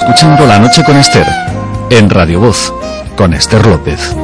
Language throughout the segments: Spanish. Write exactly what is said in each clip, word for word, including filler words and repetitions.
escuchando La Noche con Esther, en Radio Voz, con Esther López.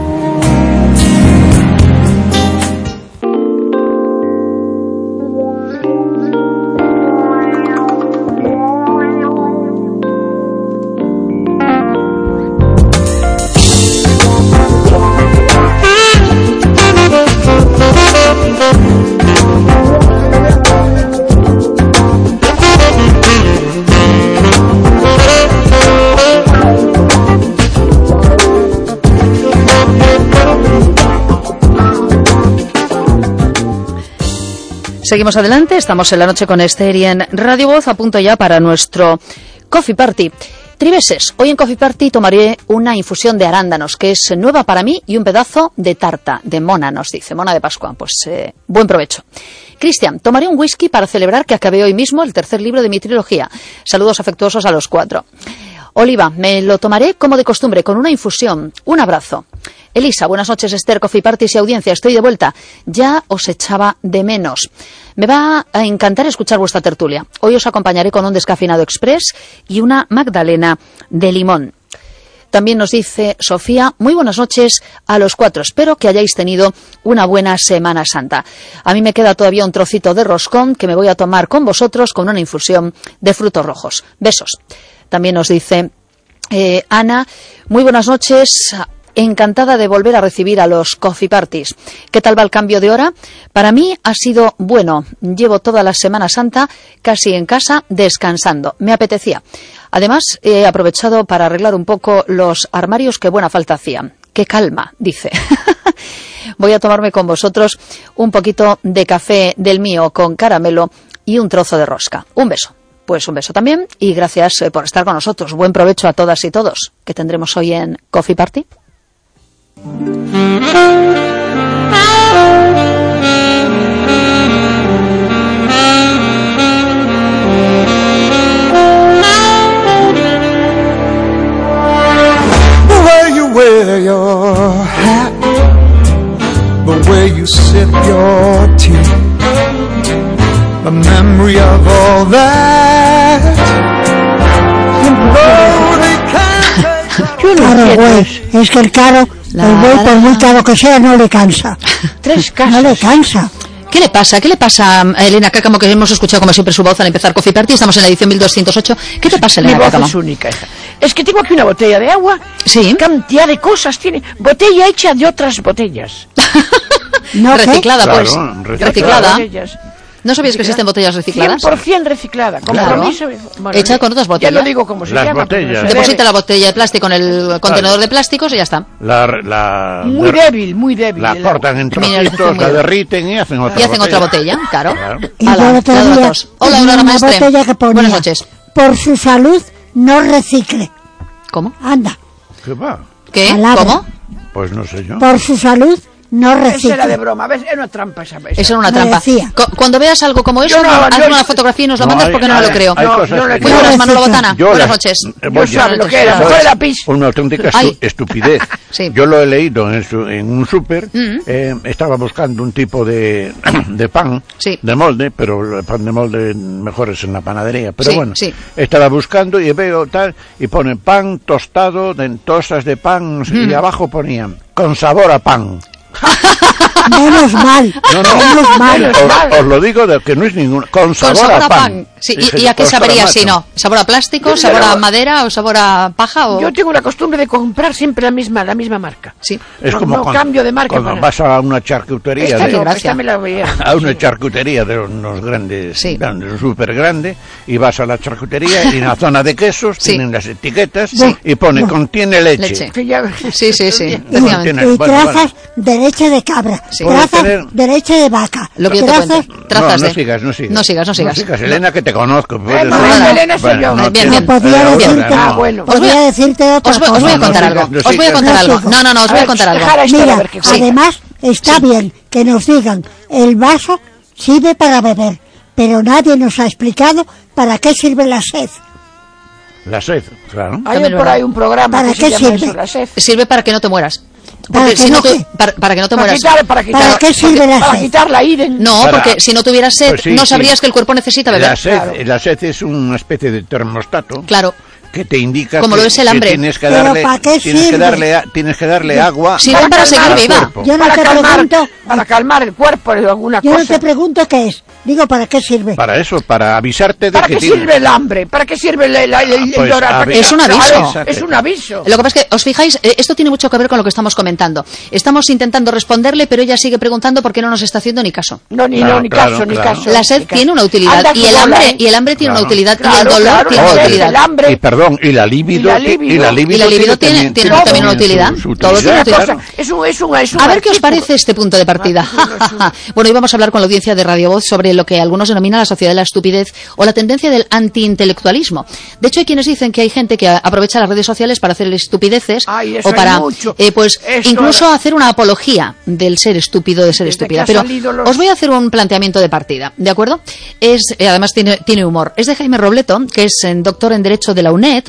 Seguimos adelante, estamos en La Noche con Esther y en Radio Voz, a punto ya para nuestro Coffee Party. Triveses, hoy en Coffee Party tomaré una infusión de arándanos, que es nueva para mí, y un pedazo de tarta, de mona, nos dice, mona de Pascua. Pues eh, buen provecho. Cristian, tomaré un whisky para celebrar que acabé hoy mismo el tercer libro de mi trilogía. Saludos afectuosos a los cuatro. Oliva, me lo tomaré como de costumbre, con una infusión. Un abrazo. Elisa, buenas noches, Esther, Coffee Parties y audiencia. Estoy de vuelta. Ya os echaba de menos. Me va a encantar escuchar vuestra tertulia. Hoy os acompañaré con un descafeinado express y una magdalena de limón. También nos dice Sofía, muy buenas noches a los cuatro. Espero que hayáis tenido una buena Semana Santa. A mí me queda todavía un trocito de roscón que me voy a tomar con vosotros con una infusión de frutos rojos. Besos. También nos dice eh, Ana, muy buenas noches. Encantada de volver a recibir a los Coffee Parties. ¿Qué tal va el cambio de hora? Para mí ha sido bueno. Llevo toda la Semana Santa casi en casa descansando. Me apetecía. Además, he aprovechado para arreglar un poco los armarios que buena falta hacían. ¡Qué calma!, dice. Voy a tomarme con vosotros un poquito de café del mío con caramelo y un trozo de rosca. Un beso. Pues un beso también y gracias por estar con nosotros. Buen provecho a todas y todos que tendremos hoy en Coffee Party. The way you wear your hat, the way you sip your tea, the memory of all that. Claro, güey, es que el caro, la, el güey, por muy caro que sea, no le cansa. Tres casas. No le cansa. ¿Qué le pasa? ¿Qué le pasa a Elena Cácamo, que hemos escuchado como siempre su voz al empezar Coffee Party? Estamos en la edición mil doscientos ocho. ¿Qué te pasa, Elena Mi voz Cácamo? es única, hija. Es que tengo aquí una botella de agua. Sí. Cantidad de cosas tiene. Botella hecha de otras botellas. ¿No, reciclada, claro, pues. reciclada. Reciclada. Botellas. ¿No sabías que existen botellas recicladas? cien por ciento reciclada. Compromiso. Claro. Bueno, hecha con otras botellas. Ya lo digo como se Las llama. botellas. No se Deposita debe. la botella de plástico en el contenedor de plásticos y ya está. La, la, Muy der- débil, muy débil. La el cortan en Mineralización trocitos, muy la débil. derriten y hacen otra Y hacen botella. otra botella, claro. Claro. Y Ala, yo el otro ya día datos. Hola, tenía Aurora una Maestre. botella que ponía, Buenas noches. por su salud, no recicle. ¿Cómo? Anda, ¿Qué va? ¿Qué? Palabra. ¿Cómo? Pues no sé yo. por su salud, no Esa era de recicle. broma, ¿ves? Era una trampa esa vez. Eso era una Me trampa. decía. Cu- Cuando veas algo como eso, Yo no, hazme yo- una fotografía y nos la No, mandas hay- porque no me lo hay- creo. hay No, cosas yo no que- Muy No, buenas, no, Manolo no, no. Botana. Yo Buenas las- noches. eh, voy Yo ya- sabe lo que era. Buenas Fue noches. la pis. Una auténtica Ay. estu- estupidez. Sí. Yo lo he leído en, su- en un súper. Mm. eh, estaba buscando un tipo de, de pan Sí. de molde, pero el pan de molde mejor es en la panadería. Pero Sí, bueno, sí. estaba buscando y veo tal, y pone pan tostado, de tosas de pan, y Mm. abajo ponían con sabor a pan. Menos mal, No, no, menos mal. os, os lo digo de que no es ningún. Con Con sabor, sabor a pan. Sí, Dije, ¿y, y a qué "Ostras, sabería macho". si no? ¿Sabor a plástico, Yo sabor ya a lo- madera o sabor a paja? O... Yo tengo la costumbre de comprar siempre la misma, la misma marca. Sí. Es No- como no cuando, cambio de marca cuando para- vas a una charcutería, Esta de- qué no, gracia. esta me la voy a... a una charcutería de unos grandes, Sí. grandes, súper grande, y vas a la charcutería y en la zona de quesos Sí. tienen las etiquetas Sí. y pone contiene leche. Leche. Que ya- Sí, sí, sí. Y, efectivamente. tiene- y bueno, trazas de leche de cabra, Sí. trazas Puede tener- de leche de vaca, Lo que yo te trazas cuento. Trazas no, no de... sigas, no sigas. No sigas, no sigas. No sigas, Elena, que te conozco. puedes no, ser- no, Elena soy yo. no, Bien, tío, bien. No podía Aurora, decirte, no. Ah, bueno. Os voy a- podía decirte otra Os voy, os voy a cosa. No, contar no algo. sigas, no Os voy a sigas. contar No algo. sigo. No, no, no, os A voy a ver, contar algo. dejar a Esther a Mira, ver qué- además está Sí. bien que nos digan, el vaso sirve para beber, pero nadie nos ha explicado para qué sirve la sed. La sed, claro. Hay También por verdad. ahí un programa ¿Para que se qué llama sirve? eso, la sed. Sirve para que no te mueras. ¿Para Porque que si no no te- qué? para, para que no te Para mueras. quitar, para quitar, ¿Para qué sirve la para sed? quitar la ira. No, Para- porque si no tuvieras sed, Pues sí, no sí. sabrías que el cuerpo necesita beber. La sed, Claro. la sed es una especie de termostato Claro. que te indica como que, lo es el hambre. que tienes que Pero darle, ¿para qué tienes sirve? que darle, a- tienes que darle agua. Sirve para seguir viva. cuerpo. Yo no para te calmar, pregunto, para calmar el cuerpo de alguna yo no cosa. te pregunto qué es. Digo, ¿para qué sirve? Para eso, para avisarte de ¿Para que qué tienes... sirve el hambre? ¿Para qué sirve el, el, el, el Pues, llorar? a ¿Para ver, qué? Es un aviso. Claro, Es un aviso. Lo que pasa es que, os fijáis, eh, esto tiene mucho que ver con lo que estamos comentando. Estamos intentando responderle, pero ella sigue preguntando por qué no nos está haciendo ni caso. No, ni Claro, no, ni claro, caso, ni claro. caso. La sed ni caso. tiene una utilidad Anda y que el mola, hambre ¿eh? y el hambre tiene Claro. una utilidad y el Claro, dolor claro, tiene una el- utilidad. el hambre- Y perdón, y la libido, Y la ti- libido. y la libido, Y la libido tiene- también- tiene tiene también una su- utilidad. su Todo Es una tiene utilidad, cosa, claro. es un, es un, es un A ver qué os artículo. parece este punto de partida. Bueno, hoy vamos a hablar con la audiencia de Radio Voz sobre lo que algunos denominan la sociedad de la estupidez o la tendencia del antiintelectualismo. De hecho, hay quienes dicen que hay gente que aprovecha las redes sociales para hacer estupideces Ay, eso o para, hay mucho. eh, pues, Esto incluso era- hacer una apología del ser estúpido, de ser Desde estúpida. que ha Pero salido los- os voy a hacer un planteamiento de partida, ¿de acuerdo? Es, eh, además tiene, tiene humor. Es de Jaime Robleto, que es eh, doctor en Derecho de la UNED.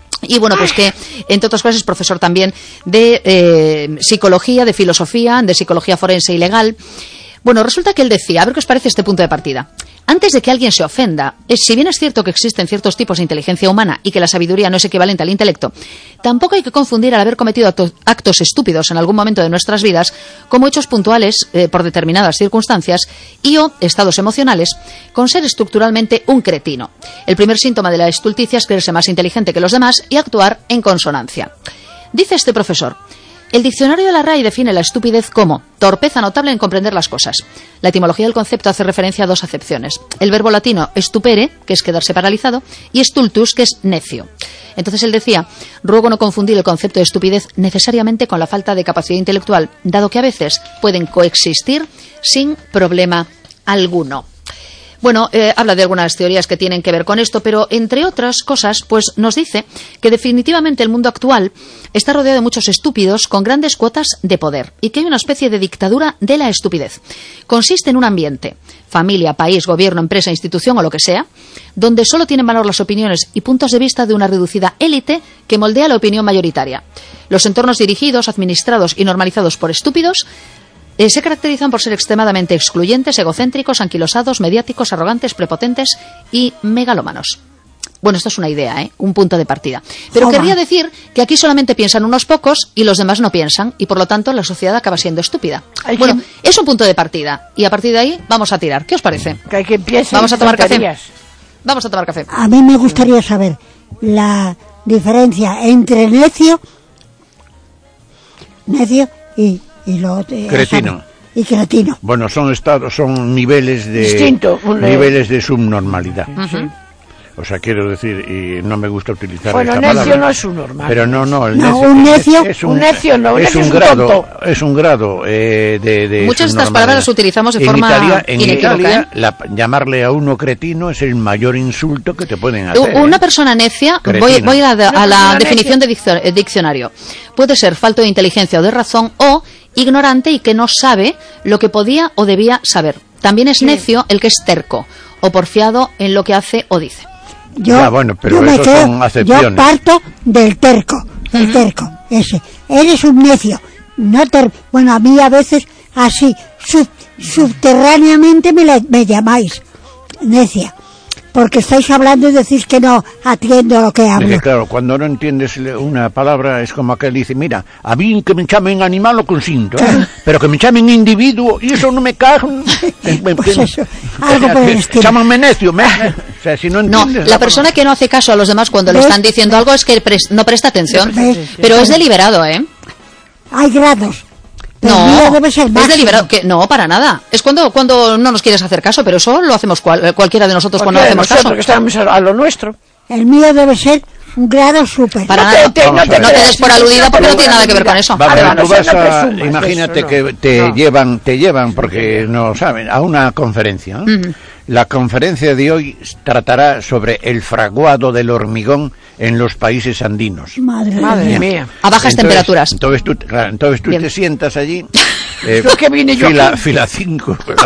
Y bueno, pues que, entre otras cosas, es profesor también de eh, psicología, de filosofía, de psicología forense y legal. Bueno, resulta que él decía, a ver qué os parece este punto de partida. Antes de que alguien se ofenda, es, si bien es cierto que existen ciertos tipos de inteligencia humana y que la sabiduría no es equivalente al intelecto, tampoco hay que confundir al haber cometido actos, actos estúpidos en algún momento de nuestras vidas como hechos puntuales eh, por determinadas circunstancias y o estados emocionales con ser estructuralmente un cretino. El primer síntoma de la estulticia es creerse más inteligente que los demás y actuar en consonancia. Dice este profesor: el diccionario de la R A E define la estupidez como torpeza notable en comprender las cosas. La etimología del concepto hace referencia a dos acepciones. El verbo latino stupere, que es quedarse paralizado, y stultus, que es necio. Entonces él decía, ruego no confundir el concepto de estupidez necesariamente con la falta de capacidad intelectual, dado que a veces pueden coexistir sin problema alguno. Bueno, eh, habla de algunas teorías que tienen que ver con esto, pero entre otras cosas, pues nos dice que definitivamente el mundo actual está rodeado de muchos estúpidos con grandes cuotas de poder y que hay una especie de dictadura de la estupidez. Consiste en un ambiente, familia, país, gobierno, empresa, institución o lo que sea, donde solo tienen valor las opiniones y puntos de vista de una reducida élite que moldea la opinión mayoritaria. Los entornos dirigidos, administrados y normalizados por estúpidos Eh, se caracterizan por ser extremadamente excluyentes, egocéntricos, anquilosados, mediáticos, arrogantes, prepotentes y megalómanos. Bueno, esto es una idea, ¿eh? Un punto de partida. Pero Toma. querría decir que aquí solamente piensan unos pocos y los demás no piensan, y por lo tanto la sociedad acaba siendo estúpida. Hay Bueno, quien- es un punto de partida, y a partir de ahí vamos a tirar. ¿Qué os parece? Que hay que empiece Vamos a tomar café. tonterías. Vamos a tomar café. A mí me gustaría saber la diferencia entre necio, necio y, y lo otro. Cretino. Y cretino. Bueno, son estados, son niveles de Distinto, un- niveles de subnormalidad. Ujú. O sea, quiero decir, y no me gusta utilizar Bueno, esta necio palabra. no es un normal. Pero no, no, el No, necio, un necio- es, es un necio no, un es necio un es un grado, tonto. es un grado eh, de, de Muchas de estas subnormalidad. palabras las utilizamos de En forma Italia, en inequívoca, Italia, ¿eh? la- llamarle a uno cretino es el mayor insulto que te pueden hacer. Una ¿eh? persona necia, voy, Cretino. voy a la, a la persona definición de diccio- eh, diccionario. Puede ser falto de inteligencia o de razón o ignorante y que no sabe lo que podía o debía saber. También es necio el que es terco o porfiado en lo que hace o dice. Yo, Ya, bueno, pero yo me eso quedo- son acepciones. Yo parto del terco, el terco, ese. Eres un necio. No ter, bueno, a mí a veces así, sub- subterráneamente me, la- me llamáis necia. Porque estáis hablando y decís que no atiendo a lo que Es hablo. que, claro, cuando no entiendes le- una palabra es como aquel dice, mira, a mí que me llamen animal lo consinto, ¿eh? Pero que me llamen individuo y eso no me cae. Pues eso, algo por el estilo. Llámame necio, me- o sea, si no No, entiendes la persona que no hace caso a los demás cuando le ¿Ves? están diciendo algo es que pres- no presta atención. ¿Ves? Pero es deliberado, ¿eh? Hay grados. Pero el No, mío debe ser es máximo. deliberado. Que, no, para nada. Es cuando, cuando no nos quieres hacer caso, pero eso lo hacemos cual- cualquiera de nosotros cuando no Cualquiera de hacemos nosotros caso. que estamos a, a lo nuestro. El mío debe ser un grado súper. Para No nada. te- te- Vamos a ver. No te des por aludida porque no tiene nada que ver con eso. Va, Ahora, pero no tú sé, vas no a, presumas, imagínate eso no. que te No. llevan, te llevan porque no saben, a una conferencia. ¿eh? La conferencia de hoy tratará sobre el fraguado del hormigón en los países andinos. Madre, Madre mía. mía. A bajas Entonces- temperaturas. Entonces tú, claro, entonces tú Bien. te sientas allí, eh, Yo que vine yo fila, aquí. fila cinco,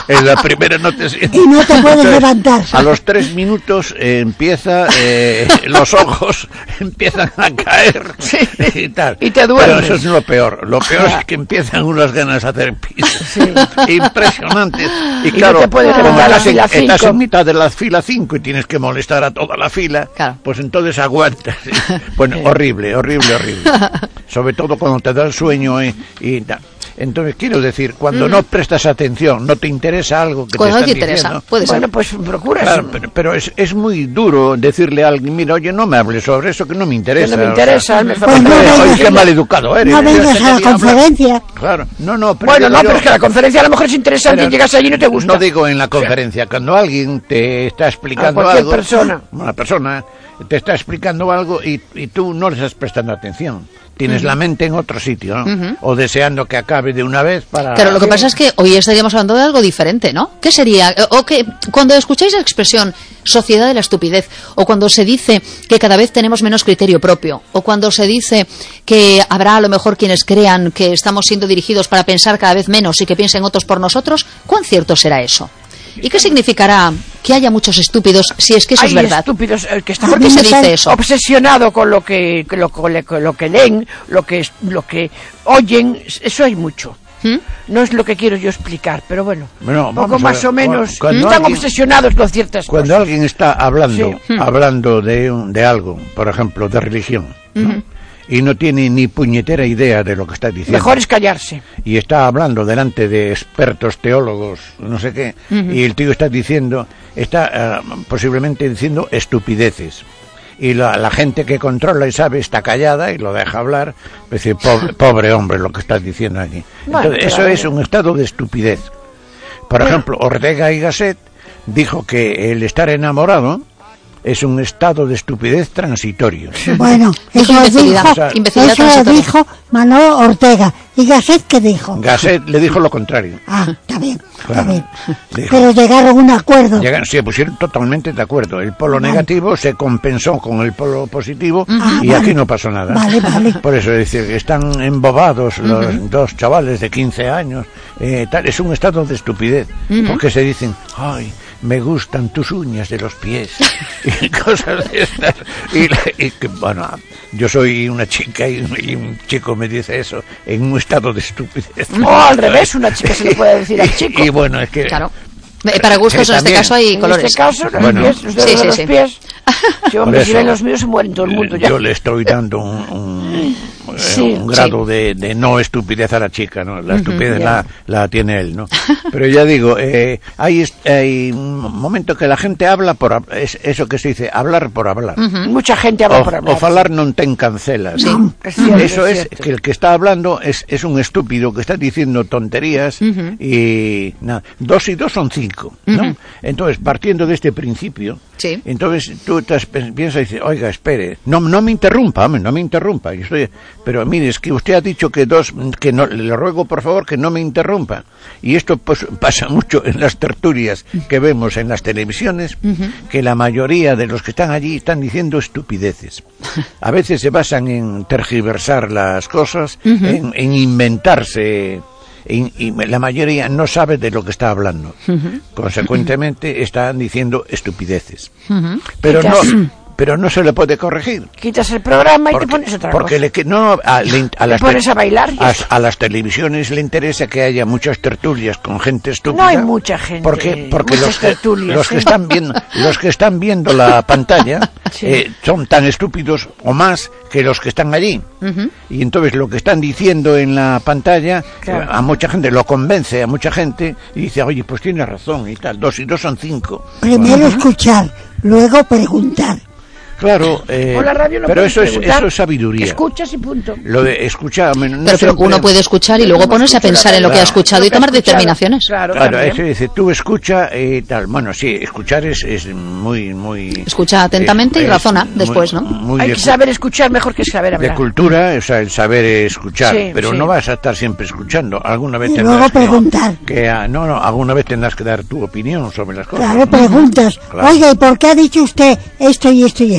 En la primera no te sientes. Y no te puedes Entonces, levantar. A los tres minutos eh, empieza, eh, los ojos empiezan a caer Sí. y tal. Y te duermes. Pero eso es lo peor. Lo peor es que empiezan unas ganas de hacer pis. Impresionantes. Y, Y no claro, te puedes como levantar a la estás, en, fila estás cinco. en mitad de la fila cinco y tienes que molestar a toda la fila, Claro. pues entonces aguantas. Bueno, horrible, horrible, horrible. Sobre todo cuando te da el sueño y, y tal. Entonces, quiero decir, cuando mm. no prestas atención, no te interesa algo que cuando te no te están interesa, diciendo, puede ser. Bueno, pues procuras. Claro, pero, pero es, es muy duro decirle a alguien, mira, oye, no me hables sobre eso que no me interesa. Que no me interesa, o sea, me Pues no oye, vengas- qué mal educado eres. No Yo vengas te a la quería hablar. conferencia. Claro, no, no, pero Bueno, digo no, yo- pero es que la conferencia a lo mejor es interesante pero y llegas allí y no te gusta. No digo en la conferencia, cuando alguien te está explicando A cualquier algo, persona. una persona te está explicando algo y, y tú no le estás prestando atención. Tienes uh-huh. la mente en otro sitio, ¿no? Uh-huh. O deseando que acabe de una vez para... Claro, lo que pasa es que hoy estaríamos hablando de algo diferente, ¿no? ¿Qué sería? O que cuando escucháis la expresión sociedad de la estupidez, o cuando se dice que cada vez tenemos menos criterio propio, o cuando se dice que habrá a lo mejor quienes crean que estamos siendo dirigidos para pensar cada vez menos y que piensen otros por nosotros, ¿cuán cierto será eso? ¿Y qué significará que haya muchos estúpidos si es que eso Hay es verdad? estúpidos eh, que están ¿Por qué se dice eso? obsesionados con lo que, con lo, con lo, con lo que leen, lo que, lo que oyen. Eso hay mucho. ¿Mm? No es lo que quiero yo explicar, pero bueno, bueno poco más o menos cuando están alguien, obsesionados con ciertas cuando cosas. Cuando alguien está hablando, sí. hablando de, de algo, por ejemplo, de religión, ¿no? Uh-huh. Y no tiene ni puñetera idea de lo que está diciendo. Mejor es callarse. Y está hablando delante de expertos, teólogos, no sé qué, uh-huh. y el tío está diciendo, está uh, posiblemente diciendo estupideces. Y la, la gente que controla y sabe está callada y lo deja hablar, pues dice, pobre, pobre hombre lo que estás diciendo aquí. Bueno, Entonces, eso es un estado de estupidez. Por bueno. ejemplo, Ortega y Gasset dijo que el estar enamorado es un estado de estupidez transitorio. Bueno, eso imbecilidad, dijo, o sea, imbecilidad eso transitoria. dijo Manolo Ortega. ¿Y Gasset qué dijo? Gasset le dijo lo contrario. Ah, está bien, claro. está bien. Dijo, pero llegaron a un acuerdo. Llegaron, se pusieron totalmente de acuerdo. El polo vale. negativo se compensó con el polo positivo ah, y vale. aquí no pasó nada. Vale, vale. Por eso es decir, están embobados los uh-huh. dos chavales de quince años. Eh, tal, es un estado de estupidez. Uh-huh. Porque se dicen, ay, me gustan tus uñas de los pies y cosas de estas y, y que bueno, yo soy una chica y, y un chico me dice eso en un estado de estupidez. No, al revés, una chica se le puede decir al chico. Y, y bueno, es que claro. Para gustos, en este caso hay en colores. En este caso, los bueno, pies, los dedos sí, sí, de los sí. pies. Si hombre, si ven los míos, se mueren todo el mundo ya. Yo le estoy dando un, un, sí, eh, un grado sí. de, de no estupidez a la chica, ¿no? La estupidez uh-huh, la, la tiene él, ¿no? Pero ya digo, eh, hay, hay un momento que la gente habla por... Es eso que se dice, hablar por hablar. Uh-huh. Mucha gente habla o, por hablar. O falar non ten cancelas. Sí. ¿no? Es cierto, eso es, es, es que el que está hablando es, es un estúpido que está diciendo tonterías uh-huh. y... Nada, dos y dos son cinco, ¿no? Uh-huh. Entonces, partiendo de este principio, sí. entonces tú te piensas y dices, oiga, espere, no, no me interrumpa, hombre, no me interrumpa. Yo estoy, pero mire, es que usted ha dicho que dos, que no, le ruego por favor que no me interrumpa. Y esto pues pasa mucho en las tertulias que vemos en las televisiones, uh-huh. que la mayoría de los que están allí están diciendo estupideces. A veces se basan en tergiversar las cosas, uh-huh. en, en inventarse... Y, y la mayoría no sabe de lo que está hablando. Uh-huh. Consecuentemente están diciendo estupideces. Uh-huh. Pero no pero no se le puede corregir. Quitas el programa y porque, te pones otra porque cosa. Le, no, a, le, a las te pones a bailar. A, a las televisiones le interesa que haya muchas tertulias con gente estúpida. No hay mucha gente. Porque, porque los, tertulias, los, ¿eh? que están viendo, los que están viendo la pantalla sí. eh, son tan estúpidos o más que los que están allí. Uh-huh. Y entonces lo que están diciendo en la pantalla claro. eh, a mucha gente lo convence, a mucha gente, y dice, oye, pues tiene razón y tal. Dos y dos son cinco. Primero bueno. escuchar, luego preguntar. Claro, eh, por la radio no pero eso es, preguntar, eso es sabiduría. Escuchas y punto. Lo de escuchar... No pero, pero uno puede escuchar y luego ponerse a pensar en lo que ha escuchado y tomar determinaciones. Claro, claro eso dice, tú escucha y tal. Bueno, sí, escuchar es, es muy, muy... Escucha atentamente es, y razona muy, después, ¿no? Muy Hay que saber escuchar mejor que saber hablar. De cultura, o sea, el saber escuchar, sí, pero sí. no vas a estar siempre escuchando. Alguna vez y tendrás luego que, preguntar. Que, no, no, alguna vez tendrás que dar tu opinión sobre las cosas. Claro, preguntas. Claro. Oiga, ¿y por qué ha dicho usted esto y esto y esto?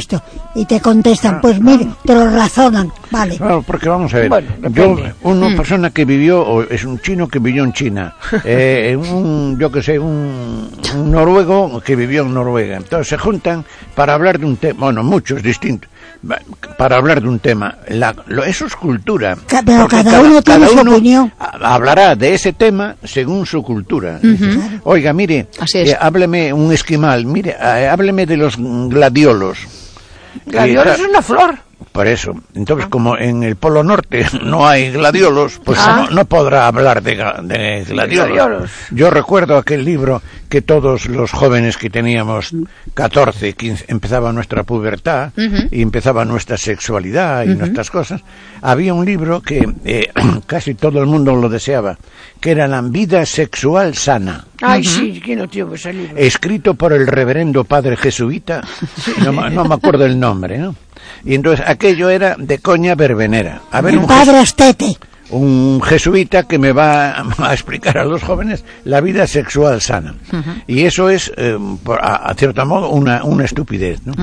esto. Y te contestan, pues mire, te lo razonan, vale. Claro, porque vamos a ver, Bueno, yo, depende. una Mm. persona que vivió, o es un chino que vivió en China, eh, un, yo que sé, un, un noruego que vivió en Noruega. Entonces se juntan para hablar de un tema, bueno, muchos distintos, va- para hablar de un tema. La, lo, eso es cultura. Ca- pero Porque cada uno tiene su uno opinión. ha- hablará de ese tema según su cultura. Dices, oiga, mire, Así es. eh, hábleme un esquimal, mire, eh, hábleme de los gladiolos. Gladiolos Eh, es una flor. Por eso, entonces como en el Polo Norte no hay gladiolos, pues Ah. no, no podrá hablar de, ga- de gladiolos. Gladiolos. Yo recuerdo aquel libro que todos los jóvenes que teníamos catorce, quince, empezaba nuestra pubertad y empezaba nuestra sexualidad y nuestras cosas. Había un libro que eh, casi todo el mundo lo deseaba, que era La vida sexual sana. Ay, sí, ¿quién no tiene ese libro? Escrito por el reverendo padre jesuita, no, me- no me acuerdo el nombre, ¿no? Y entonces aquello era de coña verbenera. A ver, El un, padre jes- Astete. un jesuita que me va a explicar a los jóvenes la vida sexual sana. Y eso es, eh, por- a, a cierto modo, una, una estupidez, ¿no?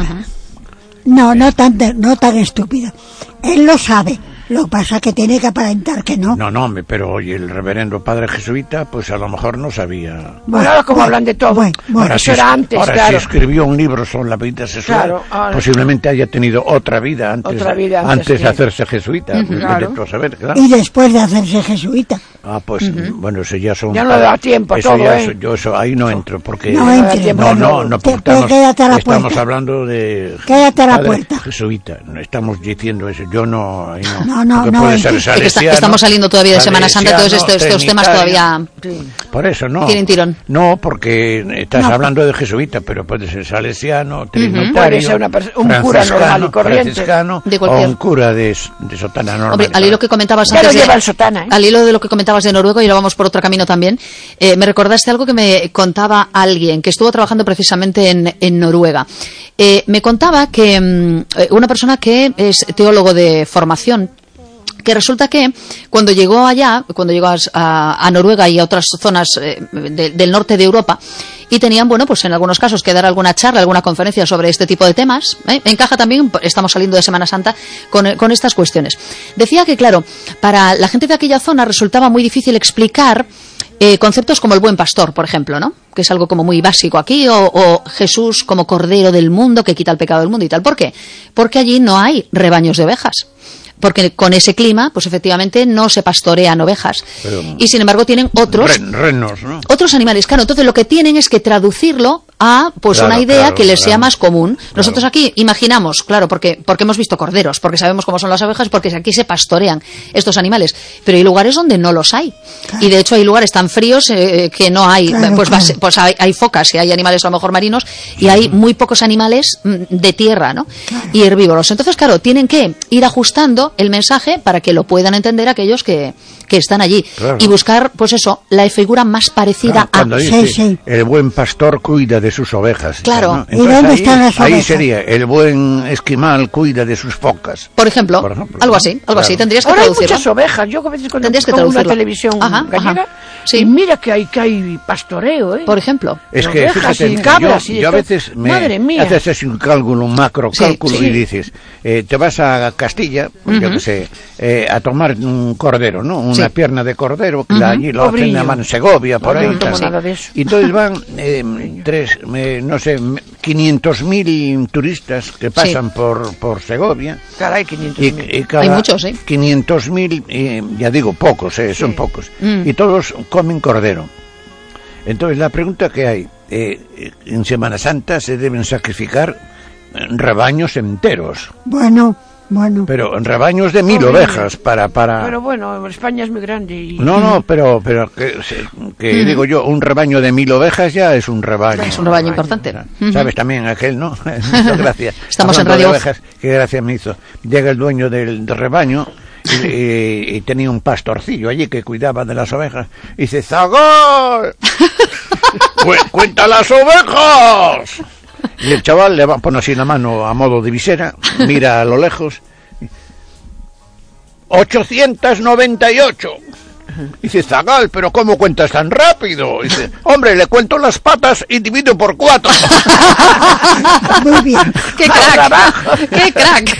No, no tan, de- no tan estúpido. Él lo sabe. Lo que pasa es que tiene que aparentar que no. No, no, me- pero oye, el reverendo padre jesuita, pues a lo mejor no sabía. Bueno, ahora como hablan de todo. Bueno, bueno. Ahora, Eso si, era antes, ahora claro. si escribió un libro sobre la vida sexual, Claro, ahora- posiblemente haya tenido otra vida antes, Otra vida antes antes de que- hacerse jesuita. Vete claro. tú a saber, claro. Y después de hacerse jesuita. Ah, pues bueno, eso ya son. Ya no da tiempo a eso todo, ya ¿eh? es- yo eso ahí no entro porque No No da entres. tiempo. no, no, no, Te- porque te- estamos, quédate a la estamos puerta. hablando de Quédate a la padre puerta. jesuita, no estamos diciendo eso. Yo no, ahí no. No, no, Porque no, puede es ser que- Es que está- salesiano, estamos saliendo todavía de Semana Santa, entonces estos, salesiano, estos temas trinitario. todavía Por eso no. tienen tirón. No, porque estás No. hablando de jesuita, pero puede ser salesiano, trinitario, Puede ser una perso- un cura franciscano, normal y corriente. franciscano, De o cualquier- un cura de, de sotana normal. Hombre, al hilo que comentabas Ya lo antes de, lleva el sotana, ¿eh? al hilo de lo que comentabas de Noruega, y ahora vamos por otro camino también, eh, me recordaste algo que me contaba alguien que estuvo trabajando precisamente en, en Noruega. Eh, me contaba que mm, eh, una persona que es teólogo de formación, que resulta que cuando llegó allá, cuando llegó a, a- a Noruega y a otras zonas eh, de- del norte de Europa, y tenían, bueno, pues en algunos casos que dar alguna charla, alguna conferencia sobre este tipo de temas, ¿eh? Encaja también, estamos saliendo de Semana Santa, con, con estas cuestiones. Decía que, claro, para la gente de aquella zona resultaba muy difícil explicar eh, conceptos como el buen pastor, por ejemplo, ¿no? Que es algo como muy básico aquí, o, o Jesús como cordero del mundo que quita el pecado del mundo y tal. ¿Por qué? Porque allí no hay rebaños de ovejas. Porque con ese clima, pues efectivamente no se pastorean ovejas. Pero- y sin embargo tienen otros Ren- renos, ¿no? otros animales. Claro, entonces lo que tienen es que traducirlo a pues Claro, una idea claro, que les claro. sea más común. Nosotros aquí imaginamos, claro, porque porque hemos visto corderos, porque sabemos cómo son las ovejas, porque aquí se pastorean estos animales, pero hay lugares donde no los hay. Y de hecho hay lugares tan fríos eh, que no hay, Claro, pues, claro. vas- pues hay, hay focas y hay animales a lo mejor marinos y hay muy pocos animales mm, de tierra, ¿no? Y herbívoros. Entonces, claro, tienen que ir ajustando el mensaje para que lo puedan entender aquellos que, que están allí. Claro. Y buscar, pues eso, la figura más parecida Claro, cuando a... dice Sí, sí. el buen pastor cuida de sus ovejas. Claro. ¿no? ¿Y dónde ahí, están las ahí ovejas? sería el buen esquimal cuida de sus focas. Por ejemplo, Por ejemplo, algo ¿no? así, algo Claro. así. Tendrías que Ahora hay traducirlo. muchas ovejas. Yo a veces cuando Tendrías que pongo una traducirlo. televisión Ajá, gallega, ajá. Sí. y mira que hay, que hay pastoreo, ¿eh? Por ejemplo. Es De que ovejas fíjate, y cabras yo, y de yo a todo. veces me Madre mía. haces así un cálculo, un macro Sí, cálculo sí. y dices, eh, te vas a Castilla, pues yo qué sé, eh, a tomar un cordero, ¿no? Una Sí. pierna de cordero, que la- allí lo hacen Pobrillo. en Segovia, por No, ahí. yo no tomo tal. nada de eso. Y entonces van eh, tres, eh, no sé, quinientos mil turistas que pasan por, por Segovia. Caray, quinientos Y, mil. y cada Hay muchos, ¿eh? quinientos mil, eh, ya digo, pocos, eh, son pocos. Mm. Y todos comen cordero. Entonces la pregunta que hay, eh, en Semana Santa se deben sacrificar eh, rebaños enteros, Bueno, bueno. pero en rebaños de mil Horrible. ovejas para... para... Pero bueno, España es muy grande y... No, no, pero, pero que, se- que digo yo, un rebaño de mil ovejas ya es un rebaño. Es un rebaño importante. ¿Sabes? Ujú. ¿Sabes también aquel, no? Muchas gracias. Estamos en Hablando de Radio ovejas, qué gracia me hizo. Llega el dueño del, del rebaño y, y- y tenía un pastorcillo allí que cuidaba de las ovejas. Y dice, ¡Zagor! ¡Cu- ¡Cuenta las ovejas! Y el chaval le va, pone así la mano a modo de visera, mira a lo lejos. ochocientos noventa y ocho. Dice, Zagal, pero ¿cómo cuentas tan rápido? Dice, hombre, le cuento las patas y divido por cuatro. Muy bien. ¡Qué crack! ¡Qué crack!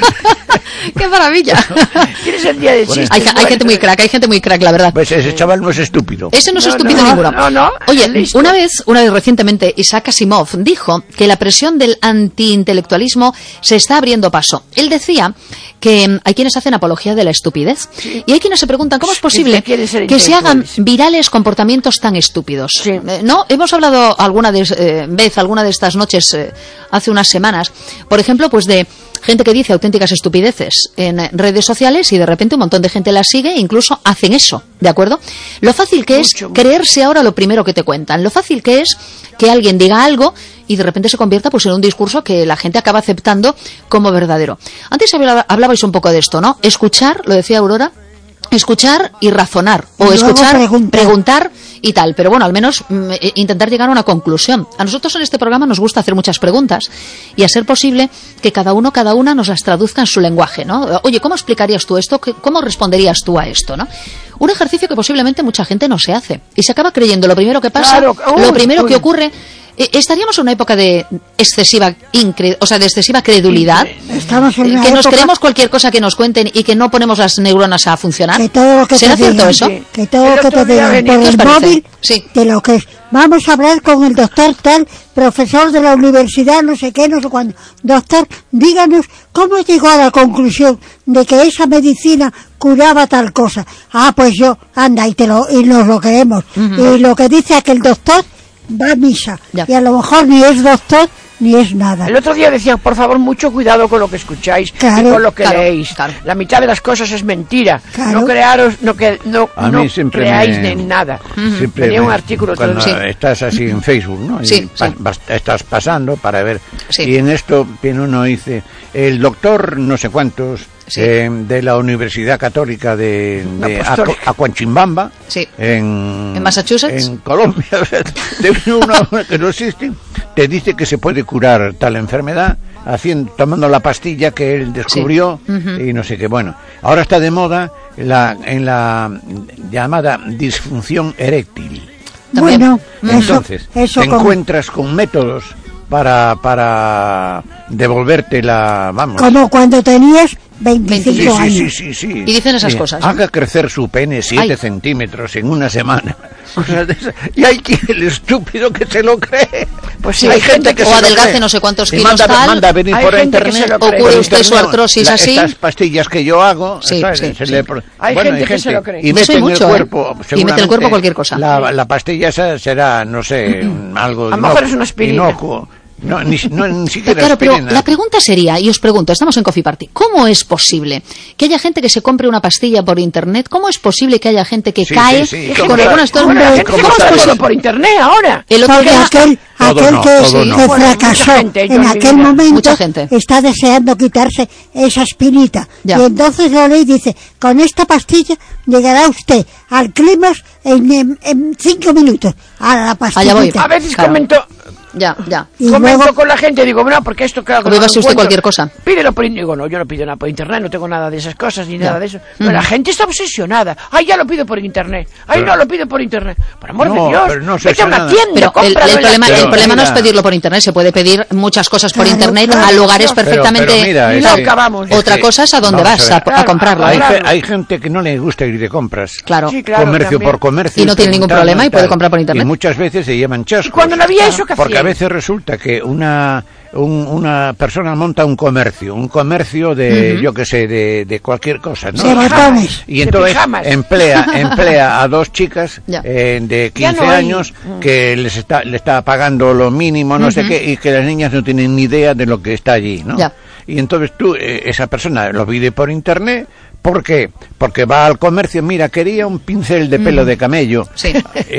¡Qué maravilla! ¿Tienes el día de chistes? Hay, hay gente muy crack, hay gente muy crack, la verdad. Pues ese chaval no es estúpido. Ese no es No, estúpido no, ninguno. no, no. Oye, Listo. una vez, una vez recientemente, Isaac Asimov dijo que la presión del antiintelectualismo se está abriendo paso. Él decía que mm, hay quienes hacen apología de la estupidez y hay quienes se preguntan cómo es posible que quieren ser que se hagan intelectuales. virales comportamientos tan estúpidos. Sí. Eh, no, hemos hablado alguna de, eh, vez, alguna de estas noches, eh, hace unas semanas, por ejemplo, pues de gente que dice auténticas estupideces en eh, redes sociales y de repente un montón de gente las sigue e incluso hacen eso, ¿de acuerdo? Lo fácil que es Mucho, mucho. creerse ahora lo primero que te cuentan, lo fácil que es que alguien diga algo y de repente se convierta pues en un discurso que la gente acaba aceptando como verdadero. Antes hablaba- hablabais un poco de esto, ¿no? Escuchar, lo decía Aurora, escuchar y razonar, o Y luego escuchar, preguntar. preguntar y tal, pero bueno, al menos mm, eh, intentar llegar a una conclusión. A nosotros en este programa nos gusta hacer muchas preguntas y a ser posible que cada uno, cada una nos las traduzca en su lenguaje, ¿no? Oye, ¿cómo explicarías tú esto? ¿Qué- ¿Cómo responderías tú a esto, no? Un ejercicio que posiblemente mucha gente no se hace y se acaba creyendo lo primero que pasa, Claro, uy, lo primero uy. que ocurre. Eh, Estaríamos en una época de excesiva incre- o sea, de excesiva credulidad. Estamos en una Que nos época creemos cualquier cosa que nos cuenten y que no ponemos las neuronas a funcionar. que todo lo que ¿Será te cierto digan, eso? Sí. que todo El lo que otro te día digan venía- por ¿Qué os el parece? móvil Sí. de lo que es. Vamos a hablar con el doctor tal, profesor de la universidad, no sé qué, no sé cuándo. Doctor, díganos cómo llegó a la conclusión de que esa medicina curaba tal cosa. Ah, pues yo, anda, y te lo, y nos lo creemos. Y lo que dice aquel doctor va a misa. Ya. Y a lo mejor ni es doctor ni es nada. El otro día decía, por favor, mucho cuidado con lo que escucháis Claro, y con lo que claro, leéis. claro. La mitad de las cosas es mentira. Claro. No crearos, no que no, A no mí siempre creáis me- en nada. Siempre Tenía un me- artículo cuando todo- Sí. estás así en Facebook, ¿no? Y Sí, pa- sí. vas- estás pasando para ver. Sí. Y en esto viene uno y dice, el doctor no sé cuántos Sí. eh, de la Universidad Católica de, de Apostólica. Acu- Acuanchimbamba, Sí. en, ¿En Massachusetts? en Colombia, o sea, te viene uno que no existe, te dice que se puede curar tal enfermedad haciendo, tomando la pastilla que él descubrió y no sé qué. Bueno, ahora está de moda la, en la llamada disfunción eréctil. También. Bueno, eso, Entonces, eso te con- encuentras con métodos para para devolverte la, vamos. como cuando tenías veinticinco Sí, sí, años. sí, sí, sí. Y dicen esas Sí, cosas, ¿no? Haga crecer su pene siete Ay. centímetros en una semana. Cosas de esas. Y hay quien, el estúpido, que se lo cree. Pues sí, hay hay gente gente que o se lo adelgace cree. no sé cuántos Y kilos manda, tal. manda a venir Hay por gente que internet. se lo cree. por Ocurre usted su internet, artrosis la- así. Estas pastillas que yo hago. Sí, ¿sabes? sí, Se sí. le pro- Hay gente que se lo cree. Y Y eso mete hay en mucho, el ¿eh? cuerpo. Y mete en el seguramente, cuerpo cualquier cosa. La, la pastilla esa será, no sé, algo. A lo mejor inocuo- es una aspirina. inocuo. No, ni, no, ni siquiera Claro, pero aspirina. la pregunta sería, y os pregunto, estamos en Coffee Party, ¿cómo es posible que haya gente que se compre una pastilla por internet? ¿Cómo es posible que haya gente que Sí, cae sí, sí. con ¿Cómo algunas está- cosas? Bueno, la gente ¿Cómo se compra está todo eso? por internet ahora. El otro Porque día, aquel, Todo aquel no, que, todo no. que Bueno, fracasó mucha gente, yo en en mi aquel vida. momento Mucha gente. está deseando quitarse esa espinita. Ya. Y entonces lo lee y dice, con esta pastilla llegará usted al clímax en, en, en cinco minutos. A la pastilla. voy. A veces Claro. comento, ya, ya. Y comento luego- con la gente, digo, bueno, porque esto claro que Como no iba lo si usted encuentro. cualquier cosa. Pídelo por internet. Digo, no, yo no pido nada por internet, no tengo nada de esas cosas ni Ya. nada de eso. Pero Mm. la gente está obsesionada. Ay, ya lo pido por internet. Ay, Pero- no, lo pido por internet. Por amor No, de Dios, pero no se vete a hace una nada. tienda, Pero el, cómpralo el en la problema, tienda. el problema no es mira. pedirlo por internet, se puede pedir muchas cosas por Claro, internet claro. a lugares Pero- perfectamente... pero mira, y es no que- acabamos. es Otra que- cosa es a dónde vamos vas a a, ver. a Claro, comprarlo. Hay, ¿eh? claro. ge- hay gente que no le gusta ir de compras. Claro. Sí, claro, comercio también. por comercio. Y no tiene ningún tal, problema y tal. puede comprar por internet. Y muchas veces se llevan chascos. Y cuando no había eso, ¿qué Porque a hacían? veces resulta que una un- una persona monta un comercio, un comercio de, yo que sé, de, de cualquier cosa, ¿no? De botones. Y De entonces pijamas. emplea emplea a dos chicas Ya. eh, de Ya quince no hay. años que les está le está pagando lo mínimo, no sé qué, y que las niñas no tienen ni idea de lo que está allí, ¿no? Ya. Y entonces tú, eh, esa persona lo pide por internet. ¿Por qué? Porque va al comercio, mira, quería un pincel de pelo de camello. Sí.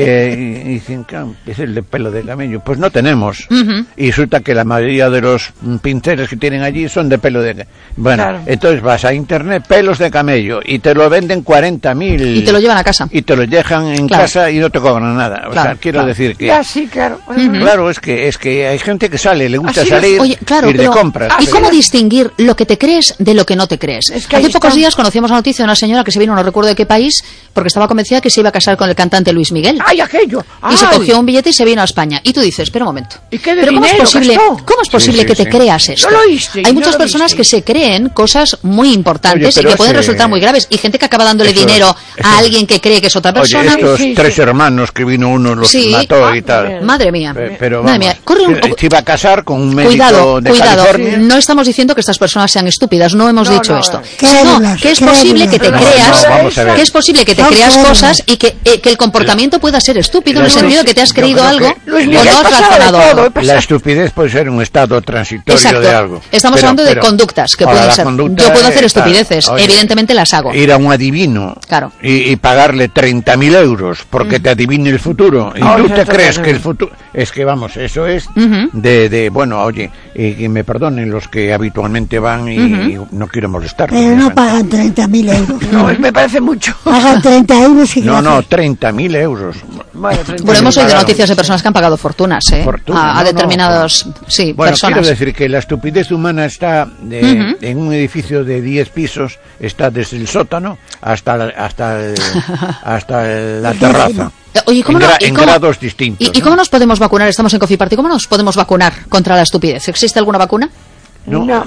Eh, y, y dicen, "Claro, un pincel de pelo de camello". Pues no tenemos. Y resulta que la mayoría de los mm, pinceles que tienen allí son de pelo de camello. Bueno, Claro. entonces vas a internet, pelos de camello, y te lo venden cuarenta mil. Y te lo llevan a casa. Y te lo dejan en Claro. casa y no te cobran nada. O Claro, sea, quiero claro. decir que... Ya, sí, claro. Claro, es que es que hay gente que sale, le gusta Así es. salir, Oye, claro, ir de pero compras. ¿y pero- cómo distinguir lo que te crees de lo que no te crees? Es que Hace ahí pocos está. días conocíamos la noticia de una señora que se vino, no recuerdo de qué país, porque estaba convencida que se iba a casar con el cantante Luis Miguel. ¡Ay, aquello! Y se ¡Ay! cogió un billete y se vino a España. Y tú dices, espera un momento. ¿Y qué de ¿Pero cómo es dinero posible, gastó? ¿cómo es posible Sí, que sí, te sí. creas esto? No lo oíste, Hay no muchas lo personas oíste. que se creen cosas muy importantes Oye, y que pero pueden ese- resultar muy graves. Y gente que acaba dándole eso- dinero eso- a alguien que cree que es otra Oye, persona. estos Sí, sí, tres sí. hermanos que vino uno los Sí. mató Ah, y tal. Madre mía. Pe- Pero Madre vamos, mía. Corre un- se iba a casar con un médico Cuidado, de cuidado. California. No estamos diciendo que estas personas sean estúpidas, no hemos No, dicho no, esto. no. Sino Crédulas, que es posible que te crédulas. creas, No, no, vamos a ver. que es posible que te Son creas crédulas. cosas y que, eh, que el comportamiento pueda ser estúpido en el Luis- sentido de que te has yo creído creo algo que o Luis no Miguel has pasaba de razonado todo, algo. ¿eh? La estupidez puede ser un estado transitorio Exacto. de algo. Estamos Pero- hablando de pero- conductas que ahora, pueden la ser. conducta Yo puedo hacer es tal. estupideces, Oye, evidentemente las hago. Ir a un adivino Claro. y, y pagarle treinta mil euros porque te adivine el futuro. Y Oh, tú eso te está crees bien. que el futuro... Es que vamos, eso es Ujú. de, de... Bueno, oye, y que me perdonen los que habitualmente van y, y no quiero molestar. Pero no pagan treinta mil euros. No, me parece mucho. Pagan treinta euros y No, gracias. no, treinta mil euros. Bueno, treinta Bueno, hemos mil oído pagaron. noticias de personas que han pagado fortunas, ¿eh? Fortuna, a, a no, no, determinados, sí, Bueno, personas. quiero decir que la estupidez humana está de- en un edificio de diez pisos, está desde el sótano hasta la, hasta el- hasta la terraza. Eh, Oye, ¿cómo en, no- gra- y en cómo- grados distintos. ¿Y, y ¿no? cómo nos podemos vacunar? Estamos en Coffee Party. ¿Cómo nos podemos vacunar contra la estupidez? ¿Existe alguna vacuna? No, No,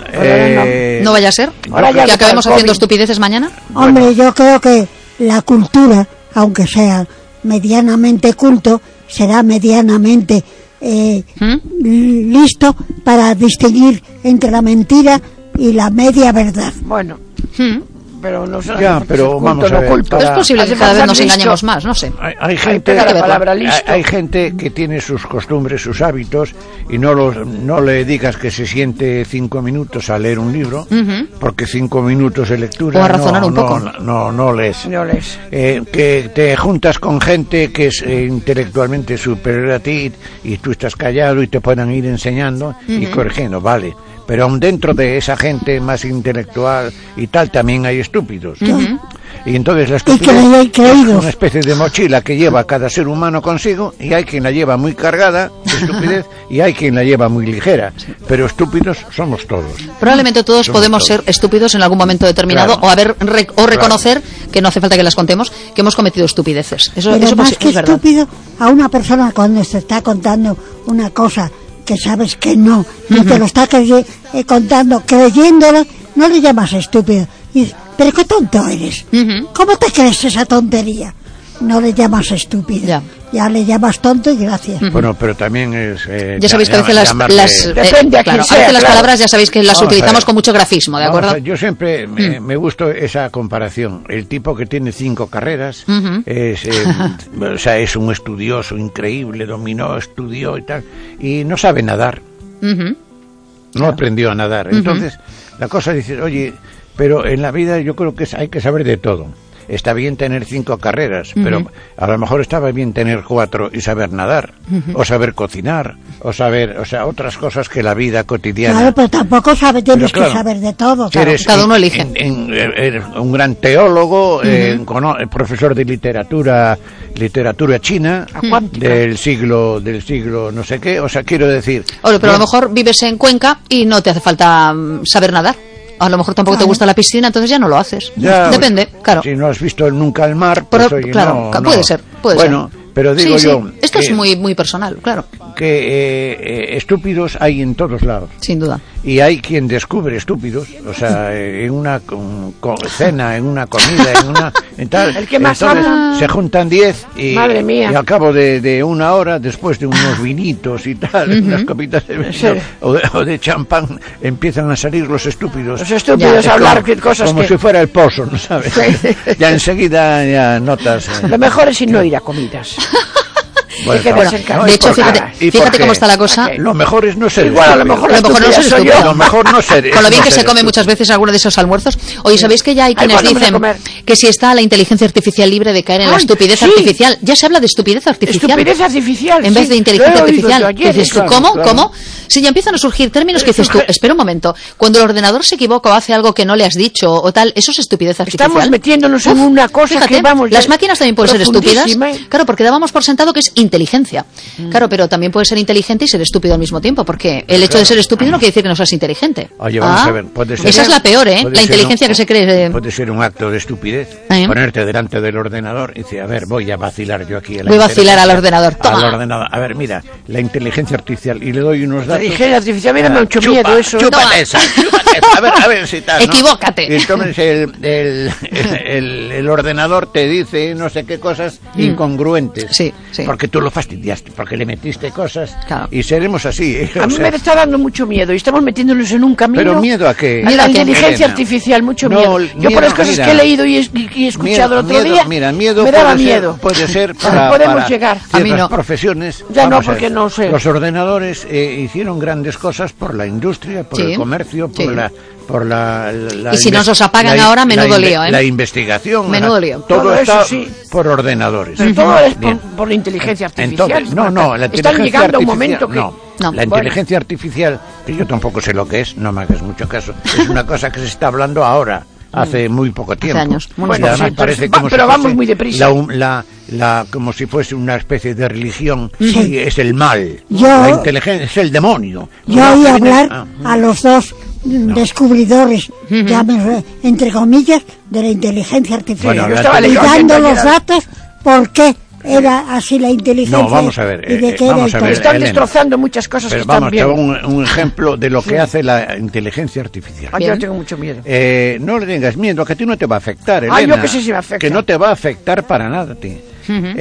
eh, ¿No vaya a ser? Ahora ya ¿Que no acabemos para el haciendo COVID. estupideces mañana? Hombre, yo creo que la cultura, aunque sea medianamente culto, será medianamente eh, ¿Mm? listo para distinguir entre la mentira y la media verdad. Bueno, ¿Mm? pero no sé. Ya, pero vamos a ver, Culto. para- Es posible que Hace cada vez falta nos listo. engañemos más, no sé. Hay, hay Ahí gente, pega la hay- palabra hay, listo. hay gente que tiene sus costumbres, sus hábitos y no los, no le digas que se siente cinco minutos a leer un libro, Ujú. porque cinco minutos de lectura O a razonar no, un no, poco. no, no, no lees. No les. Eh, que te juntas con gente que es eh, intelectualmente superior a ti y, y tú estás callado y te puedan ir enseñando y corrigiendo, vale. Pero aún dentro de esa gente más intelectual y tal también hay estúpidos. Y entonces la que estupidez hay es creídos. una especie de mochila que lleva cada ser humano consigo y hay quien la lleva muy cargada de estupidez y hay quien la lleva muy ligera. Pero estúpidos somos todos. Probablemente todos Somos podemos todos. ser estúpidos en algún momento determinado Claro. o haber re- o reconocer, que no hace falta que las contemos, que hemos cometido estupideces. Eso, Pero eso más posi- que es verdad. estúpido, a una persona cuando se está contando una cosa que sabes que no, y te lo está crey- eh, contando creyéndolo, no le llamas estúpido. Y dices, pero qué tonto eres. Ujú. ¿Cómo te crees esa tontería? No le llamas estúpido. Ya. Ya le llamas tonto y gracias. Bueno, pero también es... eh, Ya sabéis que a veces llama- las, llamarle- las, eh, Depende a quién claro, sea, a veces las claro. palabras ya sabéis que las Vamos a utilizamos ver. con mucho grafismo, ¿de Vamos acuerdo? a- yo siempre me, Mm. me gustó esa comparación. El tipo que tiene cinco carreras Ujú. es, eh, o sea, es un estudioso increíble, dominó, estudió y tal, y no sabe nadar, Ujú. no aprendió a nadar. Entonces, la cosa dice, oye, pero en la vida yo creo que es- hay que saber de todo. Está bien tener cinco carreras, pero a lo mejor estaba bien tener cuatro y saber nadar, o saber cocinar, o saber, o sea, otras cosas que la vida cotidiana. Claro, pero tampoco sabe, tienes Pero claro, que saber de todo. Si eres cada en- uno elige. en- en- eres un gran teólogo, eh, cono- eh, profesor de literatura, literatura china Cuántica. del siglo, del siglo no sé qué. O sea, quiero decir. Oye, pero a lo bien, mejor vives en Cuenca y no te hace falta mm, saber nadar. A lo mejor tampoco te gusta la piscina, entonces ya no lo haces. ya, Depende, claro. Si no has visto nunca el mar, pues Pero, oye, claro, no, ca- no. puede ser, puede bueno, ser. pero digo Sí, sí. yo. Esto que, es muy muy personal, claro, que eh, eh, estúpidos hay en todos lados. sin duda. Y hay quien descubre estúpidos, o sea, eh, en una con- con- cena, en una comida, en una... En tal, El que más entonces, habla. se juntan diez y, Madre mía. y al cabo de, de una hora, después de unos vinitos y tal, unas copitas de vino Sí. o de, o de champán, empiezan a salir los estúpidos. Los estúpidos Ya. a hablar como, de cosas como que... si fuera el pozo, ¿no sabes? Sí. Ya enseguida ya notas... eh, Lo mejor es no ir a comidas. bueno, hay que bueno, verse en no, de ¿y hecho, por qué? fíjate, ¿Y por fíjate qué? cómo está la cosa. Ok. Lo mejor es no ser Igual, a lo estúpido. mejor A lo mejor no estúpida ser soy estúpido. yo. Lo mejor no ser... Con lo bien no que se ser come estúpido. muchas veces alguno de esos almuerzos. Oye, ¿sabéis que ya hay quienes cuando vamos a dicen comer. que si está la inteligencia artificial libre de caer en la Ay, estupidez sí. artificial? Ya se habla de estupidez artificial. Estupidez artificial. En vez sí. de inteligencia Lo he oído artificial. yo ayer, Dices tú, claro, ¿cómo? claro. ¿Cómo? Si ya empiezan a surgir términos que dices tú, espera un momento, cuando el ordenador se equivoca o hace algo que no le has dicho o tal, eso es estupidez artificial. Estamos metiéndonos en una cosa Fíjate, que vamos... las ya máquinas también pueden ser estúpidas. profundísima, ¿eh? Claro, porque dábamos por sentado que es inteligencia. Mm. Claro, pero también puedes ser inteligente y ser estúpido al mismo tiempo, porque el hecho claro. de ser estúpido no quiere decir que no seas inteligente. Oye, vamos ah, a ver, puede ser, esa es la peor, ¿eh? La inteligencia un, que se cree. Eh, puede ser un acto de estupidez, ¿eh? Ponerte delante del ordenador y decir, a ver, voy a vacilar yo aquí. A la voy a vacilar al ordenador. Toma. Al ordenador. A ver, mira, la inteligencia artificial, y le doy unos datos. La inteligencia artificial, mira, me ha mucho chupa, miedo eso. Chúpate esa, chúpate esa. A ver, a ver si tal, ¿no? Equivócate. Entonces el, el, el, el ordenador te dice no sé qué cosas mm. incongruentes. Sí, sí. Porque tú lo fastidiaste, porque le metiste cosas. Claro. Y seremos así. ¿eh? A mí sea, me está dando mucho miedo y estamos metiéndonos en un camino. ¿Pero miedo a qué? A la inteligencia artificial, mucho no, miedo. Yo miedo, por las cosas mira, que he leído y he, y he escuchado miedo, el otro miedo, día, mira, miedo me daba puede miedo. Ser, puede ser para, podemos para llegar. A mí no. profesiones. Ya no, porque no sé. Los ordenadores eh, hicieron grandes cosas por la industria, por sí, el comercio, por sí. la... Por la, la y si nos los apagan la, ahora, menudo la, lío, ¿eh? La investigación. Menudo lío. Todo, todo está eso, sí. por ordenadores. Pero todo es por, por la inteligencia artificial. Entonces, no, no, la Están inteligencia llegando a un artificial, momento que... No, no. La inteligencia bueno. artificial, que yo tampoco sé lo que es, no me hagas mucho caso, es una cosa que se está hablando ahora. Hace muy poco tiempo. Hace años. Muy bueno, además sí, parece va, como pero si vamos muy deprisa. La, la, la, como si fuese una especie de religión. Sí. Y es el mal. Yo, la inteligencia es el demonio. Yo oí hablar ah, a los dos no. descubridores, uh-huh. llámense, entre comillas, de la inteligencia artificial. Bueno, y la dando los datos, ¿por qué era así la inteligencia? No, vamos a ver. ¿Y de eh, qué vamos era a ver, están Elena, destrozando muchas cosas pero que vamos, están bien. Vamos, un, un ejemplo de lo que hace la inteligencia artificial. Ah, yo tengo mucho miedo. Eh, no le tengas miedo, que a ti no te va a afectar, Elena. Ah, yo que sé si me afecta. Que no te va a afectar para nada, tío. Uh-huh.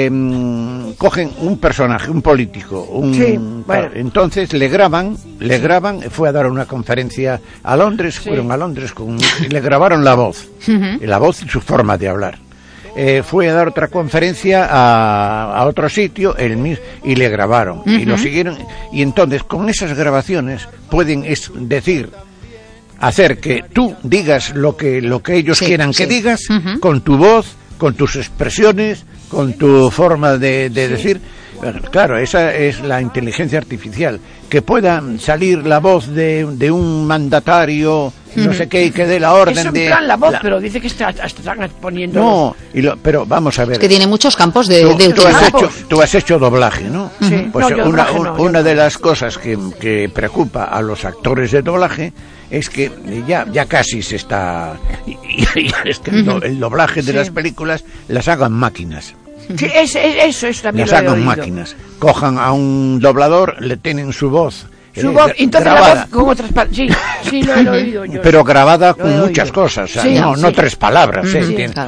eh, cogen un personaje, un político, un, sí, bueno. entonces le graban, le graban, fue a dar una conferencia a Londres, sí. fueron a Londres con, y le grabaron la voz, uh-huh. y la voz y su forma de hablar. Eh, fue a dar otra conferencia a, a otro sitio el mismo, y le grabaron uh-huh. y lo siguieron, y entonces con esas grabaciones pueden es decir hacer que tú digas lo que lo que ellos sí, quieran sí. que digas uh-huh. con tu voz, con tus expresiones, con tu forma de, de sí. decir. Claro, esa es la inteligencia artificial, que pueda salir la voz de, de un mandatario, no mm. sé qué, y que dé la orden es en de... plan la voz, la... pero dice que está, están poniendo... No, y lo, pero vamos a ver... Es que tiene muchos campos de, tú, de tú, has hecho, pues. tú has hecho doblaje, ¿no? Sí. Pues no, una, doblaje un, no, una yo... de las cosas que, que preocupa a los actores de doblaje es que ya, ya casi se está... Y, y, y es que el, do, el doblaje de sí. las películas las hagan máquinas. Sí, es, es, eso es también las hagan máquinas. Cojan a un doblador, le tienen su voz. Su eh, voz, entonces grabada. la voz con otras palabras. Sí, sí, lo he oído yo. Pero grabada con oído. muchas cosas, o sea, sí, no, sí. no tres palabras. Mm-hmm, ¿eh? sí, claro.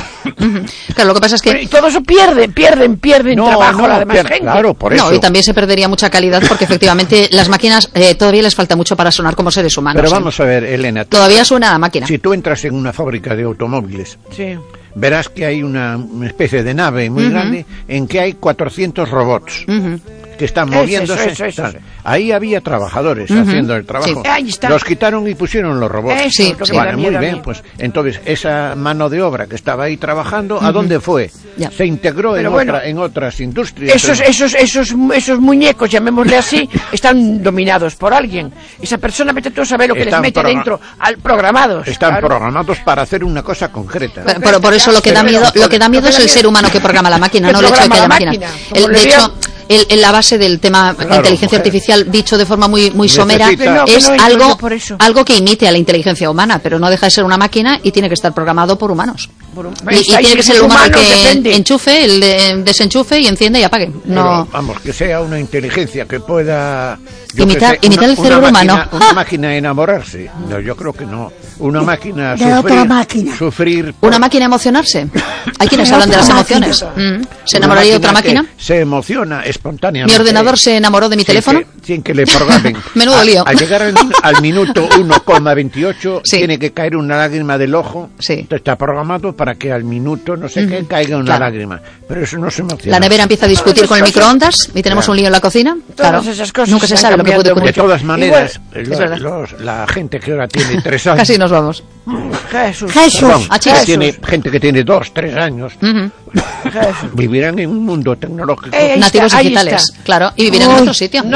Claro, lo que pasa es que... Pero, y todo eso pierden, pierden, pierden no, trabajo no, a la demás pier- gente. Claro, por eso. No, y también se perdería mucha calidad porque efectivamente las máquinas eh, todavía les falta mucho para sonar como seres humanos. Pero vamos ¿eh? a ver, Elena. Todavía suena la máquina. Si tú entras en una fábrica de automóviles... Sí. Verás que hay una, una especie de nave muy uh-huh. grande en que hay cuatrocientos robots uh-huh. que están moviéndose. Eso, eso, eso, eso. Ahí había trabajadores uh-huh. haciendo el trabajo. Sí. Ahí está. Los quitaron y pusieron los robots. Eso, sí, sí. Vale, muy bien. Pues entonces esa mano de obra que estaba ahí trabajando, uh-huh. ¿a dónde fue? Ya. Se integró en, bueno, otra, en otras industrias. Esos, esos, esos, esos muñecos, llamémosle así, están dominados por alguien. Esa persona, vete tú a saber lo que están les mete progr- dentro, al programados. Están claro. programados para hacer una cosa concreta. Pero, pero por eso lo que da miedo, lo que da miedo es el ser humano que programa la máquina, no el hecho de que haya máquina. máquina. El, de hecho, el, el, la base del tema claro, inteligencia mujer. artificial, dicho de forma muy muy somera, Necesita... no, es no, no, algo, no, por eso. algo que imite a la inteligencia humana, pero no deja de ser una máquina y tiene que estar programado por humanos. Por un... Y, y tiene que ser el humano humanos, que depende. enchufe, el de, desenchufe y enciende y apague. No. Pero, vamos, que sea una inteligencia que pueda... Imitar, sé, imitar una, el cerebro máquina, humano. Una máquina enamorarse. No, yo creo que no. Una máquina de sufrir, otra máquina. sufrir por... ¿Una máquina emocionarse? Hay quienes hablan de las emociones. Mm. ¿Se enamoraría de otra máquina? Se emociona espontáneamente. ¿Mi ordenador se enamoró de mi sin teléfono? Que, sin que le programen. Menudo a, lío. Al llegar al, al minuto uno coma veintiocho sí. tiene que caer una lágrima del ojo. Sí. Está programado para que al minuto no sé mm. qué caiga una claro. lágrima. Pero eso no se emociona. La nevera empieza a discutir con el microondas y tenemos claro. un lío en la cocina. Todas Claro. esas cosas Nunca se sabe lo que puede ocurrir. De todas maneras, Igual, los, los, la gente que ahora tiene tres años... Casi nos vamos. Jesús. Jesús. Perdón, Ah, que Jesús. tiene gente que tiene dos, tres años, Uh-huh. vivirán en un mundo tecnológico. Eh, ahí Nativos está, ahí digitales, está. claro, y vivirán Uy, en otro sitio. No, Pero no,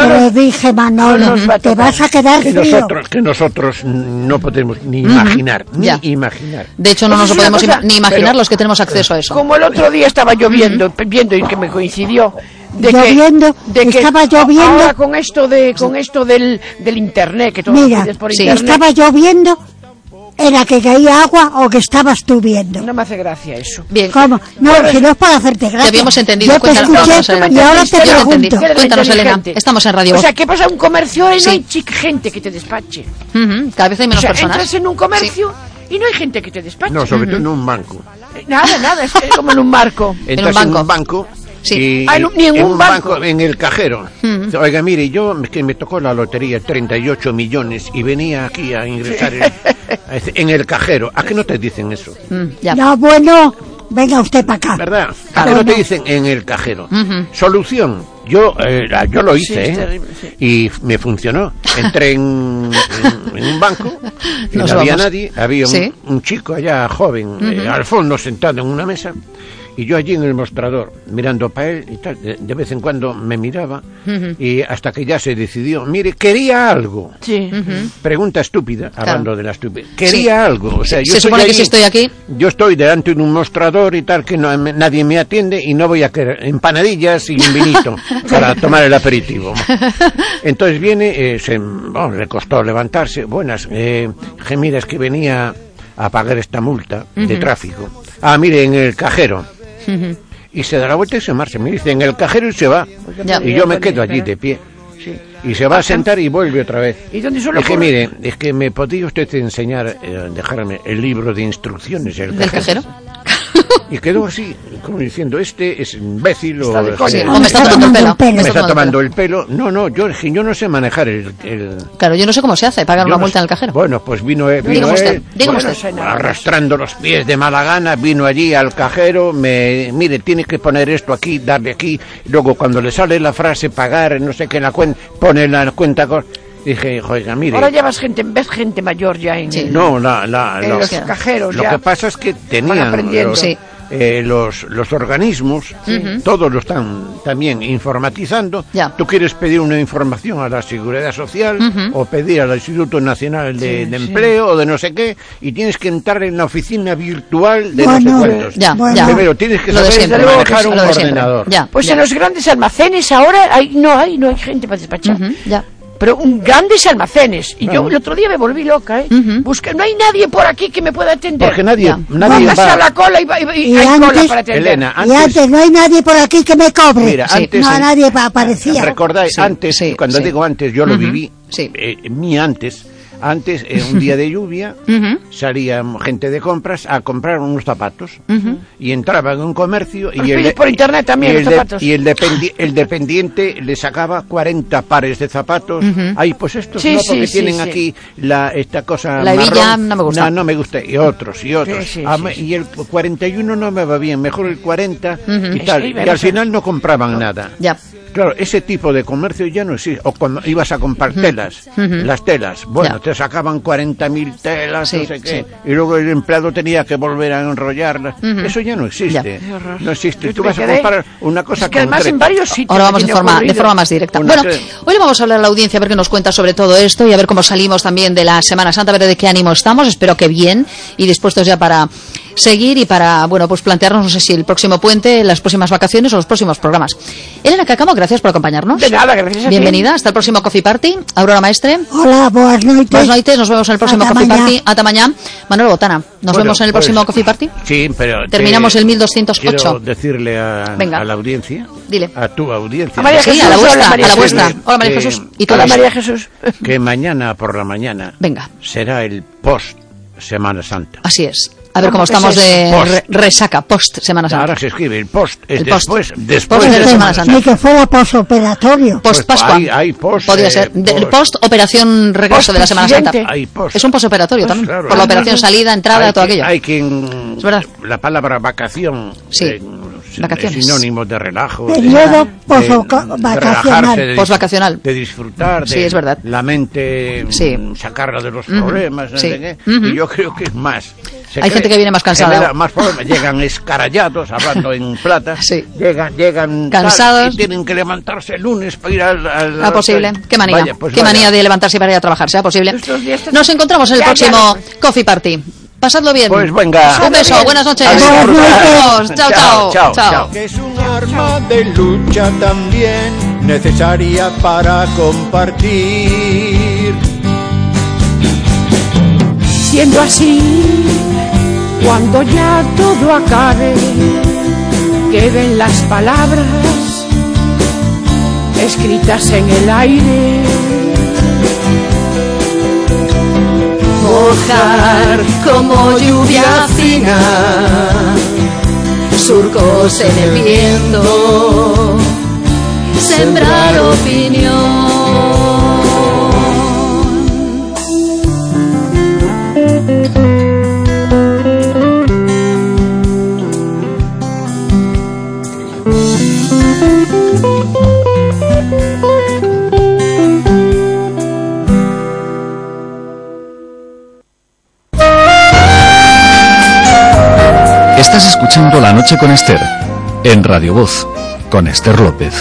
rige, Manolo, No nos va a te tocar. vas a quedar Que frío. nosotros, que nosotros no podemos ni imaginar, ni Ya. imaginar. De hecho, no Eso nos lo es una podemos cosa- ima- ni imaginar pero- los que tenemos acceso a eso. Como el otro día estaba lloviendo, viendo y que me coincidió. De Lloviendo, que, de que estaba a- lloviendo. Ahora con esto de con esto del, del internet, que todo Mira, lo pides por sí. internet. estaba lloviendo, era que caía agua o que estabas tú viendo. No me hace gracia eso. Bien, ¿Cómo? No, si no es para hacerte gracia. te habíamos entendido. Yo te Cuéntanos, escuché cuéntanos, Elena. y ahora te Yo te entendí. pregunto. Eres Cuéntanos, Elena. inteligente. Estamos en Radio O Voz. sea, ¿qué pasa? Un comercio y Sí. no hay chic gente que te despache. Ujú, cada vez hay O menos sea, personas. entras en un comercio y no hay gente que te despache. No, sobre todo en un banco. Eh, Nada, nada, es que como en un marco. Entras en banco. un banco. Sí. Y, Ah, no, ni en un banco. en el cajero. Oiga, mire, yo es que me tocó la lotería treinta y ocho millones y venía aquí a ingresar en, a este- en el cajero. ¿A qué no te dicen eso? Mm, ya. No, bueno, venga usted para acá. ¿Verdad? ¿A Claro. qué no te dicen en el cajero? Solución. Yo eh, la- yo lo hice, Sí, es ¿eh? terrible, sí. Y me funcionó. Entré en, en- en un banco y Nos no había vamos. nadie. Había un, Sí. un chico allá joven, eh, al fondo sentado en una mesa. Y yo allí en el mostrador, mirando para él y tal, de, de vez en cuando me miraba, y hasta que ya se decidió, mire, quería algo. Sí. Pregunta estúpida, hablando de la estupidez. Quería Sí. algo. O sea, yo Se estoy supone que allí, si estoy aquí- Yo estoy delante de un mostrador y tal, que no, me- nadie me atiende y no voy a querer empanadillas y un vinito para tomar el aperitivo. Entonces viene, eh, se, bueno, le costó levantarse. Buenas, eh, que mira, es que venía a pagar esta multa de tráfico. Ah, mire, en el cajero. Y se da la vuelta y se marcha. Me dice, en el cajero y se va. Ya. Y yo me quedo allí de pie. Sí. Y se va a sentar y vuelve otra vez. ¿Y dónde suele Es que ocurrir? mire, es que me podría usted enseñar, eh, dejarme el libro de instrucciones del ¿Del cajero. cajero? Y quedó así, como diciendo, este es imbécil o, Está de coña. Sí, o o me está tomando el pelo. Me me está tomando tomando el el pelo. No, no, yo, es que yo no sé manejar el... el- pelo. Claro, yo no sé cómo se hace pagar yo una no multa sé. en el cajero. Bueno, pues vino, eh, vino Dígame usted, él, dígame bueno, usted. arrastrando los pies de mala gana, vino allí al cajero, me, mire, tiene que poner esto aquí, darle aquí, luego cuando le sale la frase pagar, no sé qué, la cuenta, pone la cuenta, con- dije, oiga, mire, Ahora llevas gente, ves gente mayor ya en, Sí. no, la, la, en lo- los cajeros lo ya. que pasa es que tenían aprendiendo. los, Sí. eh, los, los organismos, todos lo están también informatizando. Ya. Tú quieres pedir una información a la Seguridad Social o pedir al Instituto Nacional de, de Empleo o de no sé qué, y tienes que entrar en la oficina virtual de no Bueno, sé cuántos. Ya, Bueno. ya. Primero tienes que Lo de saber siempre. manejar Lo un de siempre. ordenador. Ya, Pues ya. en los grandes almacenes ahora hay, no hay, no hay gente para despachar. Ujú, ya. Pero un grandes almacenes. Y yo el otro día me volví loca, ¿eh? Busqué, no hay nadie por aquí que me pueda atender. Porque nadie, Ya. nadie Póngase a va... la cola y, va- y- y Y hay cola antes- para atender. Elena, Y antes... antes no hay nadie por aquí que me cobre. Mira, Sí. antes... No, en- nadie pa- aparecía. ¿Recordáis? Sí, antes, sí, cuando sí. digo antes, yo lo viví, Sí. eh, mi antes, antes, eh, un día de lluvia, Ujú. salía gente de compras a comprar unos zapatos y entraba en un comercio y Los el, pides por internet también, y el los de- zapatos. y el, dependi- el dependiente le sacaba cuarenta pares de zapatos. Ay, pues estos Sí, no, sí, porque sí, tienen sí. aquí la esta cosa La hebilla marrón. no me gusta. No, no me gusta. Y otros, y otros. Sí, sí, Ah, sí, me- sí. Y el cuarenta y uno no me va bien, mejor el cuarenta y Es tal. que Y iba a al ser- final no compraban nada. Ya. Claro, ese tipo de comercio ya no existe. O cuando ibas a comprar telas, las telas, bueno, Ya. te sacaban cuarenta mil telas, Sí, no sé qué, sí. y luego el empleado tenía que volver a enrollarlas. Eso ya no existe. Ya. Qué horror. No existe. Yo Tú me vas a quedé- comprar una cosa Es que además en concreta. varios sitios. Ahora me vamos de tiene forma, de ocurrido. forma más directa. Una Bueno, que- hoy le vamos a hablar a la audiencia a ver qué nos cuenta sobre todo esto y a ver cómo salimos también de la Semana Santa, a ver de qué ánimo estamos. Espero que bien y dispuestos ya para seguir y para, bueno, pues plantearnos, no sé si el próximo puente, las próximas vacaciones o los próximos programas. Elena Cacamo, gracias por acompañarnos. De nada, gracias a ti. Bienvenida, hasta el próximo Coffee Party. Aurora Maestre. Hola, buenas noches. Buenas noches, nos vemos en el próximo Ata Coffee mañá. Party. Hasta mañana. Manuel Botana, nos Bueno, vemos en el pues, próximo Coffee Party. Sí, pero... te- Terminamos el mil doscientos ocho. Quiero decirle a, Venga. a la audiencia, Dile. a tu audiencia, A María Sí, Jesús, a la hola, vuestra, María a la Jesús. vuestra. Hola María Que- Jesús. Y Hola, todos. María Jesús. que mañana por la mañana Venga. será el post Semana Santa. Así es. A ver cómo ¿Cómo que estamos es de eso? re- resaca, post Semana Santa. Ahora se escribe el post, es El post. después, Post después de de Semana Semana Santa. Ni Santa. que fuera posoperatorio. Post Pues Pascua. hay- hay post, Podría eh, ser. Del post. post operación regreso de la Semana Santa. Post-presidente. Hay post. Es un postoperatorio Pues también. claro, por la hay- operación salida, entrada, hay todo que- aquello. Hay quien... Es verdad. La palabra vacación Sí, eh, vacaciones. es sinónimo de relajo. de- Periodo de- posovacacional. de relajarse, de dis- Posvacacional. De disfrutar, de Sí, es verdad. la mente, Sí. mm, sacarla de los problemas, no sí. sé qué. Ujú. Y yo creo que es más Se Hay cree- gente que viene más cansada. genera más problemas. Llegan escarallados, hablando en plata. Sí. Llegan, llegan tal, Cansados. y tienen que levantarse el lunes para ir al... al ¿Será posible? ¿Qué manía? Vaya, pues ¿Qué vaya. manía de levantarse para ir a trabajar? ¿Será posible? Estos días están- Nos encontramos en el Ya, próximo ya. Coffee Party. Pasadlo bien. Pues venga. Un beso, buenas noches. Adiós. Adiós. Chao, chao. Chao, Chao. chao. Que es un arma de lucha también necesaria para compartir. Siendo así, cuando ya todo acabe, queden las palabras escritas en el aire. Mojar como lluvia fina, surcos en el viento, sembrar opinión. Estás escuchando La Noche con Esther, en Radio Voz, con Esther López.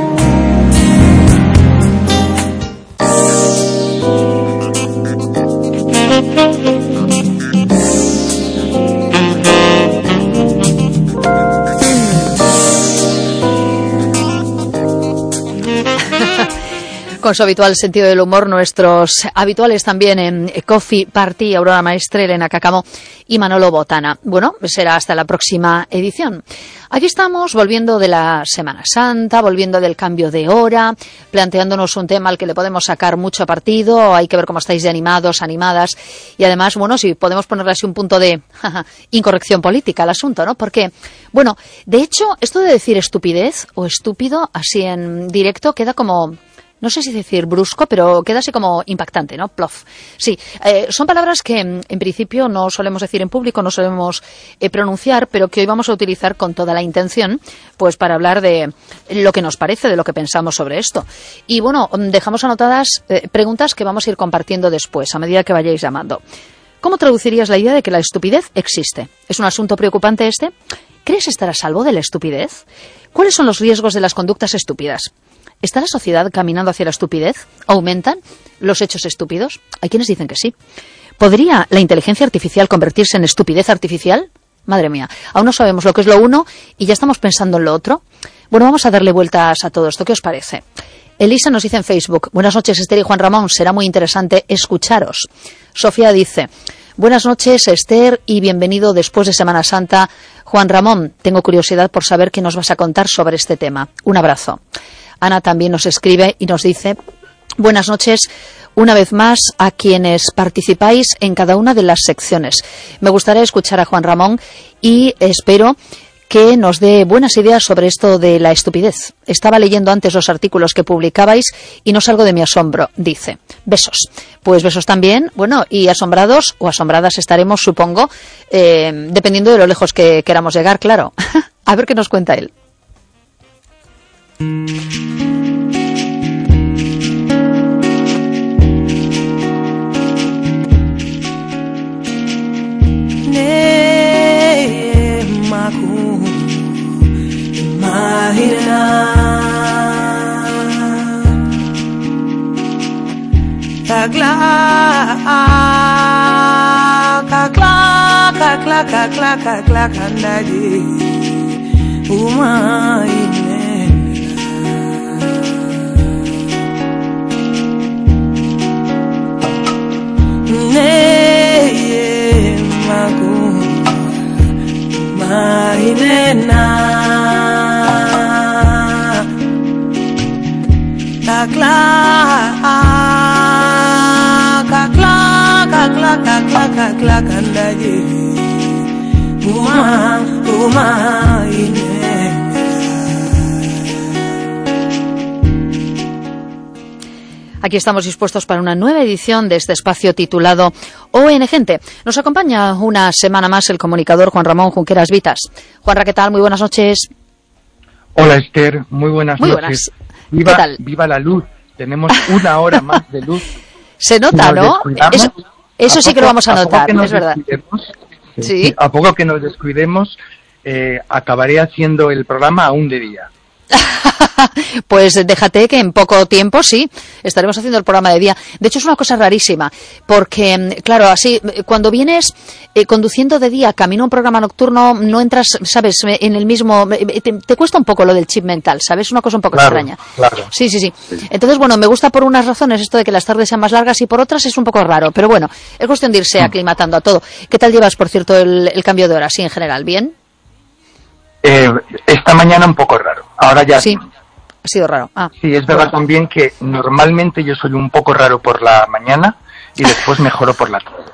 Con su habitual sentido del humor, nuestros habituales también en Coffee Party, Aurora Maestre, Elena Cacamo y Manolo Botana. Bueno, será hasta la próxima edición. Aquí estamos volviendo de la Semana Santa, volviendo del cambio de hora, planteándonos un tema al que le podemos sacar mucho partido. Hay que ver cómo estáis de animados, animadas. Y además, bueno, si podemos ponerle así un punto de jaja, incorrección política al asunto, ¿no? Porque, bueno, de hecho, esto de decir estupidez o estúpido así en directo queda como... No sé si decir brusco, pero queda así como impactante, ¿no? Plof. Sí, eh, son palabras que en principio no solemos decir en público, no solemos eh, pronunciar, pero que hoy vamos a utilizar con toda la intención, pues para hablar de lo que nos parece, de lo que pensamos sobre esto. Y bueno, dejamos anotadas eh, preguntas que vamos a ir compartiendo después, a medida que vayáis llamando. ¿Cómo traducirías la idea de que la estupidez existe? ¿Es un asunto preocupante este? ¿Crees estar a salvo de la estupidez? ¿Cuáles son los riesgos de las conductas estúpidas? ¿Está la sociedad caminando hacia la estupidez? ¿Aumentan los hechos estúpidos? Hay quienes dicen que sí. ¿Podría la inteligencia artificial convertirse en estupidez artificial? Madre mía, aún no sabemos lo que es lo uno y ya estamos pensando en lo otro. Bueno, vamos a darle vueltas a todo esto. ¿Qué os parece? Elisa nos dice en Facebook: buenas noches, Esther y Juan Ramón, será muy interesante escucharos. Sofía dice: buenas noches, Esther, y bienvenido después de Semana Santa. Juan Ramón, tengo curiosidad por saber qué nos vas a contar sobre este tema. Un abrazo. Ana también nos escribe y nos dice: buenas noches una vez más a quienes participáis en cada una de las secciones. Me gustaría escuchar a Juan Ramón y espero que nos dé buenas ideas sobre esto de la estupidez. Estaba leyendo antes los artículos que publicabais y no salgo de mi asombro, dice. Besos. Pues besos también. Bueno, y asombrados o asombradas estaremos, supongo, eh, dependiendo de lo lejos que queramos llegar, claro. A ver qué nos cuenta él. Aquí estamos dispuestos para una nueva edición de este espacio titulado O N Gente. Nos acompaña una semana más el comunicador Juan Ramón Junqueras Vitas. Juanra, ¿qué tal? Muy buenas noches. Hola, Esther, muy buenas muy noches. Buenas. Viva, ¿Qué tal? Viva la luz. Tenemos una hora más de luz. Se nota, Nos ¿no? descuidamos. Eso, eso sí que lo vamos a ¿A poco notar, que nos es verdad. descuidemos? Sí. A poco que nos descuidemos, eh, acabaré haciendo el programa aún de día. Pues déjate que en poco tiempo sí, estaremos haciendo el programa de día. De hecho es una cosa rarísima, porque claro, así, cuando vienes eh, conduciendo de día, camino a un programa nocturno, no entras, sabes, en el mismo, te, te cuesta un poco lo del chip mental, ¿sabes? Es una cosa un poco Claro, extraña. claro. Sí, sí, sí. Entonces, bueno, me gusta por unas razones esto de que las tardes sean más largas y por otras es un poco raro, pero bueno, es cuestión de irse aclimatando a todo. ¿Qué tal llevas, por cierto, el, el cambio de hora? Sí, en general, ¿bien? Eh, esta mañana un poco raro. Ahora ya Sí. Ha sido raro. Ah. Sí, es verdad también que normalmente yo soy un poco raro por la mañana y después mejoro por la tarde.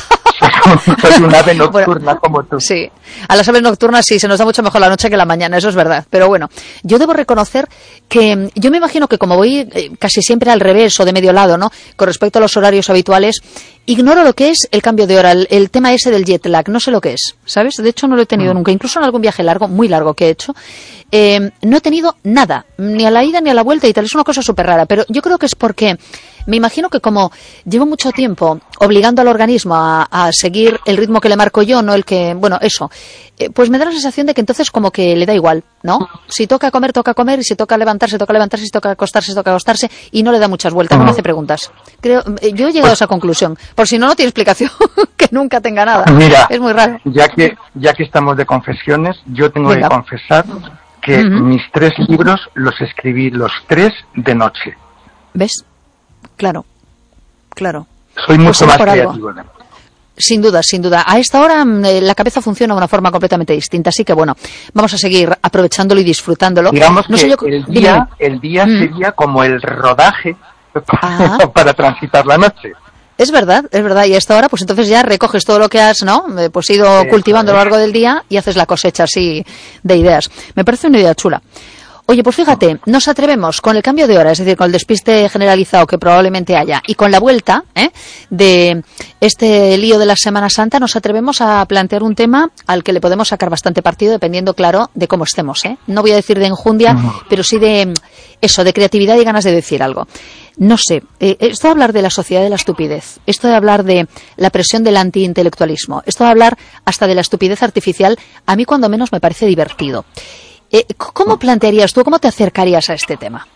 Soy un ave nocturna bueno, como tú. Sí, a las aves nocturnas sí, se nos da mucho mejor la noche que la mañana, eso es verdad. Pero bueno, yo debo reconocer que yo me imagino que como voy eh, casi siempre al revés o de medio lado, ¿no? Con respecto a los horarios habituales, ignoro lo que es el cambio de hora, el, el tema ese del jet lag, no sé lo que es, ¿sabes? De hecho no lo he tenido mm. nunca, incluso en algún viaje largo, muy largo que he hecho, eh, no he tenido nada, ni a la ida ni a la vuelta y tal, es una cosa súper rara, pero yo creo que es porque me imagino que como llevo mucho tiempo obligando al organismo a, a seguir el ritmo que le marco yo, no el que, bueno, eso, eh, pues me da la sensación de que entonces como que le da igual, ¿no? Si toca comer, toca comer, y si toca levantarse, toca levantarse, si toca acostarse, toca acostarse, y no le da muchas vueltas, no me hace preguntas. Creo, yo he llegado a esa conclusión, por si no, no tiene explicación, que nunca tenga nada. Mira, es muy raro. Ya que, ya que estamos de confesiones, yo tengo Venga. que confesar que uh-huh. mis tres libros los escribí los tres de noche. ¿Ves? Claro, claro. Soy mucho pues más creativo. Algo. Sin duda, sin duda. A esta hora eh, la cabeza funciona de una forma completamente distinta, así que bueno, vamos a seguir aprovechándolo y disfrutándolo. Digamos no que sé yo... el día, el día mm. sería como el rodaje ah. para transitar la noche. Es verdad, es verdad. Y a esta hora, pues entonces ya recoges todo lo que has, ¿no? Pues ido sí, cultivando a lo largo del día y haces la cosecha así de ideas. Me parece una idea chula. Oye, pues fíjate, nos atrevemos con el cambio de hora, es decir, con el despiste generalizado que probablemente haya y con la vuelta ¿eh? de este lío de la Semana Santa, nos atrevemos a plantear un tema al que le podemos sacar bastante partido dependiendo, claro, de cómo estemos. ¿eh? No voy a decir de enjundia, uh-huh. pero sí de eso, de creatividad y ganas de decir algo. No sé, eh, esto de hablar de la sociedad de la estupidez, esto de hablar de la presión del antiintelectualismo, esto de hablar hasta de la estupidez artificial, a mí cuando menos me parece divertido. Eh, ¿Cómo plantearías tú, cómo te acercarías a este tema?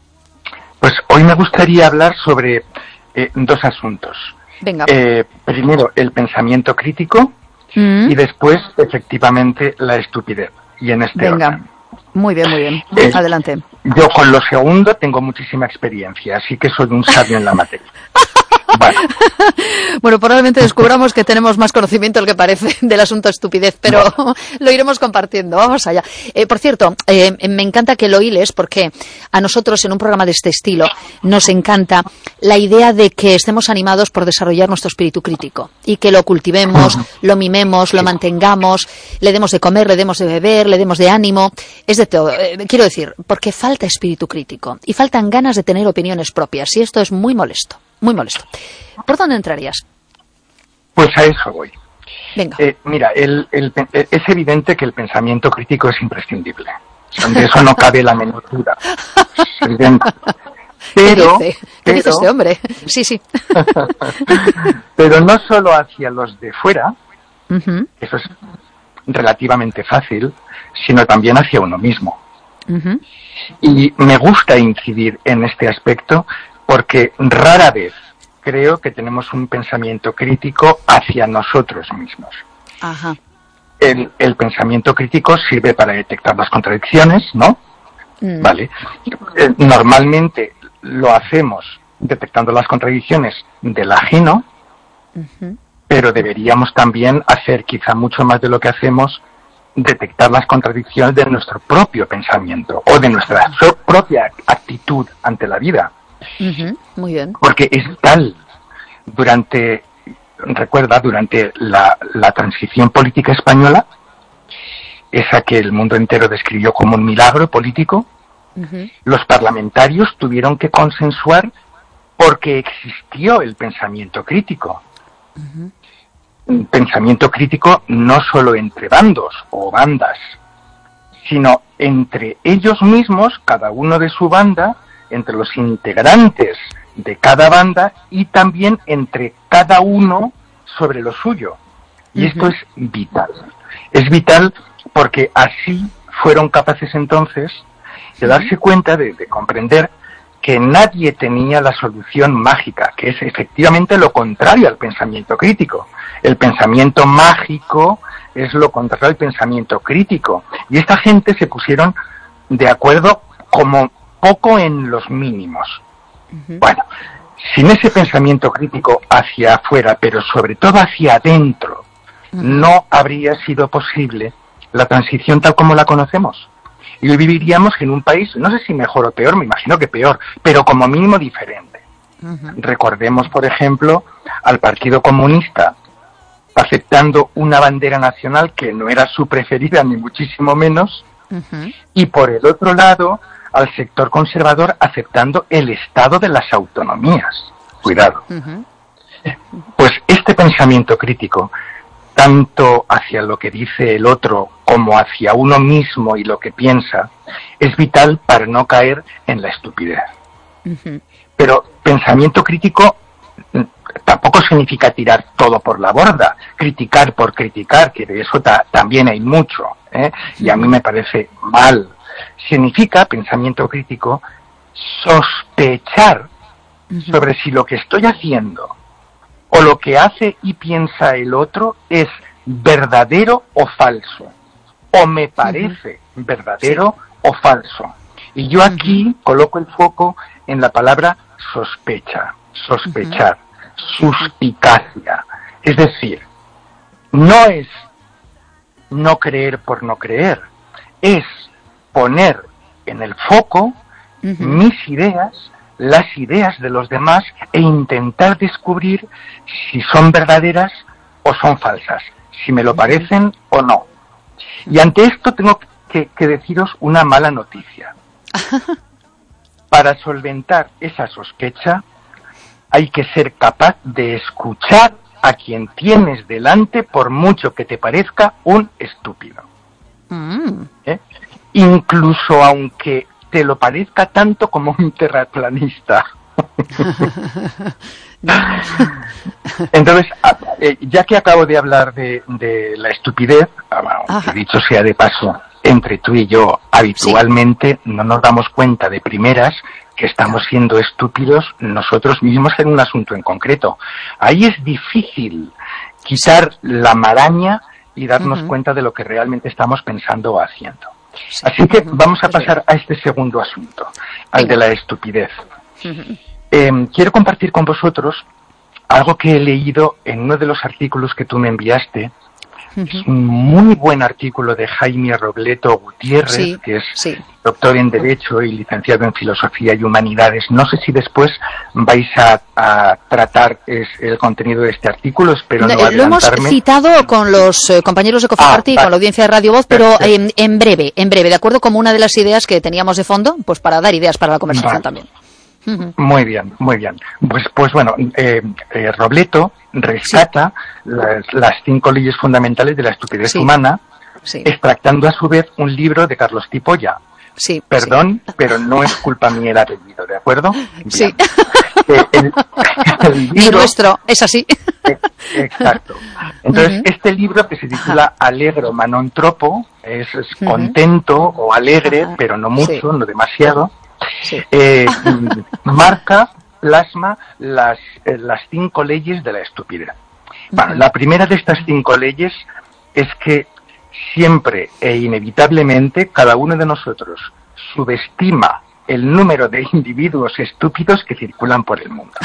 Pues hoy me gustaría hablar sobre eh, dos asuntos. Venga. Eh, primero, el pensamiento crítico mm. y después, efectivamente, la estupidez. Y en este Venga. orden. Muy bien, muy bien. Eh, Adelante. Yo con lo segundo tengo muchísima experiencia, así que soy un sabio en la materia. Vale. Bueno, probablemente descubramos que tenemos más conocimiento del que parece del asunto estupidez, pero no. Lo iremos compartiendo. Vamos allá. Eh, por cierto, eh, me encanta que lo hiles porque a nosotros en un programa de este estilo nos encanta la idea de que estemos animados por desarrollar nuestro espíritu crítico y que lo cultivemos, lo mimemos, lo mantengamos, le demos de comer, le demos de beber, le demos de ánimo, es de todo. Eh, quiero decir, porque falta espíritu crítico y faltan ganas de tener opiniones propias y esto es muy molesto. Muy molesto. ¿Por dónde entrarías? Pues a eso voy. Venga. Eh, mira, el, el, es evidente que el pensamiento crítico es imprescindible. De eso no cabe la menor duda. Es evidente. Pero, ¿Qué dice? ¿Qué pero, dice este hombre? Sí, sí. Pero no solo hacia los de fuera, uh-huh. eso es relativamente fácil, sino también hacia uno mismo. Uh-huh. Y me gusta incidir en este aspecto porque rara vez creo que tenemos un pensamiento crítico hacia nosotros mismos. Ajá. El, el pensamiento crítico sirve para detectar las contradicciones, ¿no? Mm. Vale. Eh, normalmente lo hacemos detectando las contradicciones del ajeno, uh-huh. pero deberíamos también hacer quizá mucho más de lo que hacemos, detectar las contradicciones de nuestro propio pensamiento o de nuestra so- propia actitud ante la vida. Uh-huh. Muy bien. Porque es tal, durante, recuerda, durante la, la transición política española, esa que el mundo entero describió como un milagro político, uh-huh. los parlamentarios tuvieron que consensuar porque existió el pensamiento crítico. Uh-huh. Un pensamiento crítico no solo entre bandos o bandas, sino entre ellos mismos, cada uno de su banda, entre los integrantes de cada banda y también entre cada uno sobre lo suyo. Y esto es vital. Es vital porque así fueron capaces entonces de darse cuenta, de, de comprender que nadie tenía la solución mágica, que es efectivamente lo contrario al pensamiento crítico. El pensamiento mágico es lo contrario al pensamiento crítico. Y esta gente se pusieron de acuerdo como poco en los mínimos. Uh-huh. Bueno, sin ese pensamiento crítico hacia afuera, pero sobre todo hacia adentro, uh-huh. no habría sido posible la transición tal como la conocemos. Y hoy viviríamos en un país, no sé si mejor o peor, me imagino que peor, pero como mínimo diferente. Uh-huh. Recordemos, por ejemplo, al Partido Comunista aceptando una bandera nacional que no era su preferida, ni muchísimo menos, uh-huh. y por el otro lado, al sector conservador aceptando el estado de las autonomías. Cuidado. Uh-huh. Pues este pensamiento crítico, tanto hacia lo que dice el otro como hacia uno mismo y lo que piensa, es vital para no caer en la estupidez. Uh-huh. Pero pensamiento crítico tampoco significa tirar todo por la borda, criticar por criticar, que de eso ta- también hay mucho, ¿eh? Y a mí me parece mal. Significa, pensamiento crítico, sospechar uh-huh. sobre si lo que estoy haciendo o lo que hace y piensa el otro es verdadero o falso, o me parece uh-huh. verdadero sí. o falso. Y yo aquí uh-huh. coloco el foco en la palabra sospecha, sospechar, uh-huh. suspicacia. Es decir, no es no creer por no creer, es poner en el foco uh-huh. mis ideas, las ideas de los demás e intentar descubrir si son verdaderas o son falsas, si me lo parecen o no. Y ante esto tengo que, que deciros una mala noticia. Para solventar esa sospecha hay que ser capaz de escuchar a quien tienes delante por mucho que te parezca un estúpido. Mm. ¿Eh? Incluso aunque te lo parezca tanto como un terraplanista. Entonces, ya que acabo de hablar de, de la estupidez, bueno, dicho sea de paso, entre tú y yo, habitualmente sí. no nos damos cuenta de primeras que estamos siendo estúpidos nosotros mismos en un asunto en concreto. Ahí es difícil quitar sí. la maraña y darnos uh-huh. cuenta de lo que realmente estamos pensando o haciendo. Sí. Así que vamos a pasar a este segundo asunto, al Venga. de la estupidez. Uh-huh. Eh, quiero compartir con vosotros algo que he leído en uno de los artículos que tú me enviaste. Uh-huh. Es un muy buen artículo de Jaime Robleto Gutiérrez, sí, que es sí. doctor en Derecho y licenciado en Filosofía y Humanidades. No sé si después vais a, a tratar es, el contenido de este artículo, espero no, no Lo hemos citado con los eh, compañeros de Coffee ah, Party, vale. con la audiencia de Radio Voz, pero en, en breve, en breve, de acuerdo, como una de las ideas que teníamos de fondo, pues para dar ideas para la conversación vale. también. Uh-huh. Muy bien, muy bien. Pues, pues bueno, eh, eh, Robleto rescata sí. las, las cinco leyes fundamentales de la estupidez sí. humana, sí. extractando a su vez un libro de Carlos Tipolla. Sí, Perdón, sí. pero no es culpa mía el apellido, ¿de acuerdo? Bien. Sí. Eh, el, el libro, Ni nuestro, es así. Eh, exacto. Entonces, uh-huh. este libro que se titula Alegro Manontropo, es, es uh-huh. contento o alegre, uh-huh. pero no mucho, sí. no demasiado. Sí. Eh, marca, plasma las, eh, las cinco leyes de la estupidez. Bueno, uh-huh. la primera de estas cinco leyes es que siempre e inevitablemente cada uno de nosotros subestima el número de individuos estúpidos que circulan por el mundo.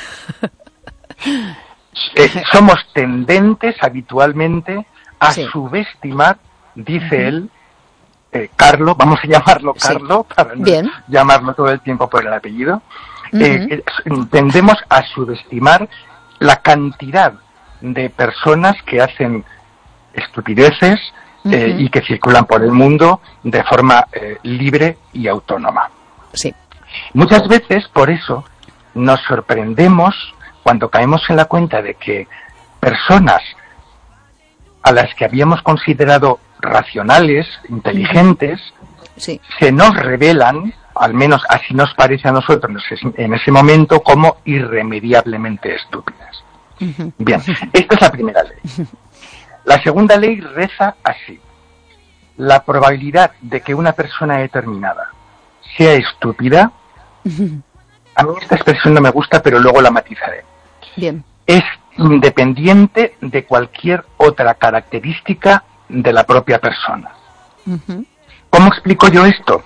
eh, somos tendentes habitualmente a sí. subestimar, dice uh-huh. él, Eh, Carlo, vamos a llamarlo Carlo, sí. para no Bien. llamarlo todo el tiempo por el apellido, uh-huh. eh, eh, tendemos a subestimar la cantidad de personas que hacen estupideces uh-huh. eh, y que circulan por el mundo de forma eh, libre y autónoma. Sí. Muchas veces, por eso, nos sorprendemos cuando caemos en la cuenta de que personas a las que habíamos considerado racionales, inteligentes, sí. se nos revelan, al menos así nos parece a nosotros en ese momento, como irremediablemente estúpidas. Uh-huh. Bien, esta es la primera ley. La segunda ley reza así: la probabilidad de que una persona determinada sea estúpida, a mí esta expresión no me gusta, pero luego la matizaré. Bien. Es independiente de cualquier otra característica de la propia persona. Uh-huh. ¿Cómo explico yo esto?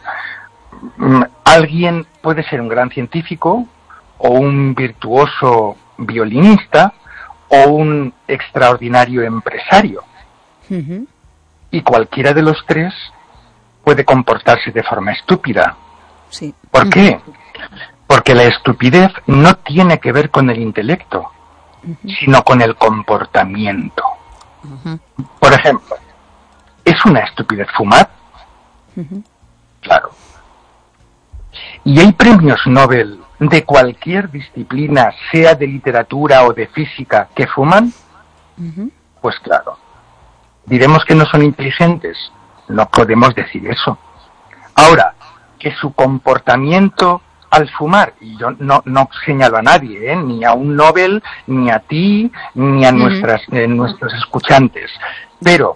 Alguien puede ser un gran científico, o un virtuoso violinista, o un extraordinario empresario. Uh-huh. Y cualquiera de los tres puede comportarse de forma estúpida. Sí. ¿Por Uh-huh. qué? Porque la estupidez no tiene que ver con el intelecto, uh-huh. sino con el comportamiento. Uh-huh. Por ejemplo, ¿es una estupidez fumar? Uh-huh. Claro. ¿Y hay premios Nobel de cualquier disciplina, sea de literatura o de física, que fuman? Uh-huh. Pues claro. ¿Diremos que no son inteligentes? No podemos decir eso. Ahora, que su comportamiento al fumar, y yo no, no señalo a nadie, ¿eh? Ni a un Nobel, ni a ti, ni a uh-huh. nuestras, eh, nuestros escuchantes, pero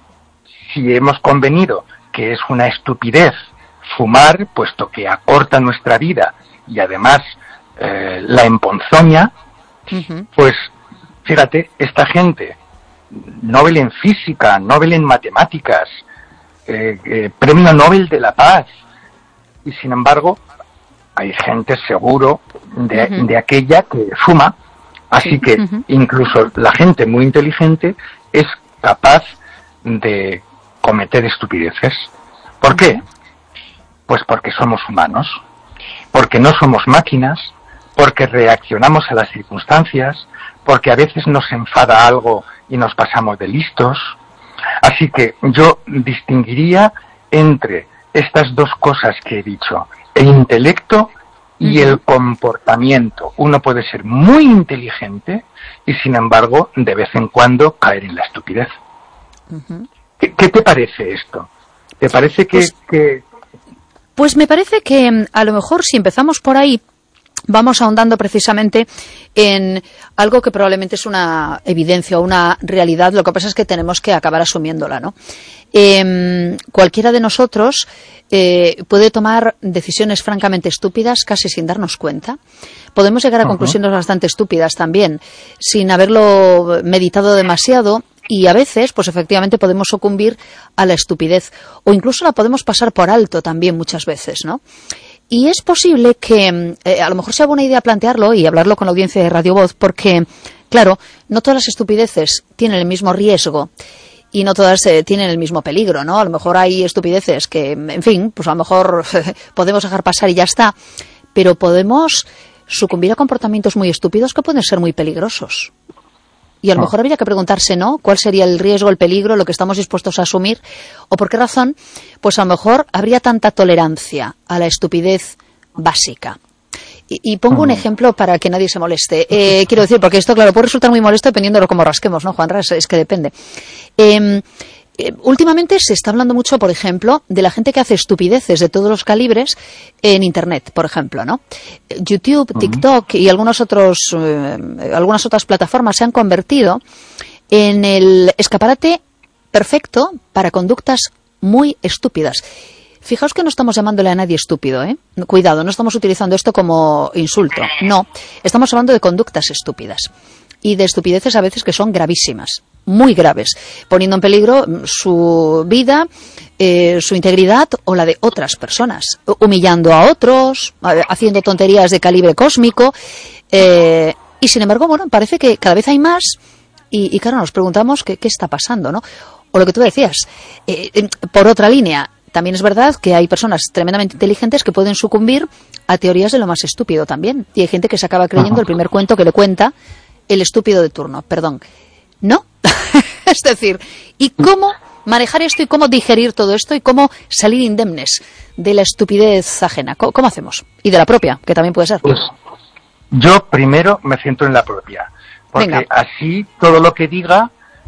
si hemos convenido que es una estupidez fumar, puesto que acorta nuestra vida y además eh, la emponzoña, uh-huh. pues fíjate, esta gente, Nobel en física, Nobel en matemáticas, eh, eh, premio Nobel de la paz, y sin embargo hay gente seguro de, uh-huh. de aquella que fuma, así sí. que uh-huh. incluso la gente muy inteligente es capaz de cometer estupideces. ¿Por qué? Pues porque somos humanos, porque no somos máquinas, porque reaccionamos a las circunstancias, porque a veces nos enfada algo y nos pasamos de listos. Así que yo distinguiría entre estas dos cosas que he dicho, el intelecto y uh-huh. el comportamiento. Uno puede ser muy inteligente y sin embargo de vez en cuando caer en la estupidez. Uh-huh. ¿Qué, ¿Qué te parece esto? ¿Te parece que, pues, que...? Pues me parece que a lo mejor si empezamos por ahí, vamos ahondando precisamente en algo que probablemente es una evidencia o una realidad. Lo que pasa es que tenemos que acabar asumiéndola, ¿no? Eh, cualquiera de nosotros eh, puede tomar decisiones francamente estúpidas casi sin darnos cuenta. Podemos llegar a uh-huh. conclusiones bastante estúpidas también, sin haberlo meditado demasiado. Y a veces, pues efectivamente podemos sucumbir a la estupidez o incluso la podemos pasar por alto también muchas veces, ¿no? Y es posible que eh, a lo mejor sea buena idea plantearlo y hablarlo con la audiencia de Radio Voz, porque, claro, no todas las estupideces tienen el mismo riesgo y no todas eh, tienen el mismo peligro, ¿no? A lo mejor hay estupideces que, en fin, pues a lo mejor podemos dejar pasar y ya está, pero podemos sucumbir a comportamientos muy estúpidos que pueden ser muy peligrosos. Y a lo mejor habría que preguntarse, ¿no?, cuál sería el riesgo, el peligro, lo que estamos dispuestos a asumir, o por qué razón, pues a lo mejor habría tanta tolerancia a la estupidez básica. Y, y pongo un ejemplo para que nadie se moleste. Eh, quiero decir, porque esto, claro, puede resultar muy molesto dependiendo de lo como rasquemos, ¿no, Juanra? Es, es que depende. Eh, Eh, últimamente se está hablando mucho, por ejemplo, de la gente que hace estupideces de todos los calibres en Internet, por ejemplo, ¿no? YouTube, TikTok y algunos otros, eh, algunas otras plataformas se han convertido en el escaparate perfecto para conductas muy estúpidas. Fijaos que no estamos llamándole a nadie estúpido, ¿eh? Cuidado, no estamos utilizando esto como insulto. No, estamos hablando de conductas estúpidas y de estupideces a veces que son gravísimas. Muy graves, poniendo en peligro su vida, eh, su integridad o la de otras personas, humillando a otros, haciendo tonterías de calibre cósmico, eh, y sin embargo, bueno, parece que cada vez hay más y, y claro, nos preguntamos qué, qué está pasando, ¿no? O lo que tú decías, eh, por otra línea, también es verdad que hay personas tremendamente inteligentes que pueden sucumbir a teorías de lo más estúpido también, y hay gente que se acaba creyendo el primer cuento que le cuenta el estúpido de turno, perdón, ¿no? Es decir, ¿y cómo manejar esto y cómo digerir todo esto y cómo salir indemnes de la estupidez ajena? ¿Cómo, cómo hacemos? Y de la propia, que también puede ser. Pues yo primero me centro en la propia, porque Venga. Así todo lo que diga,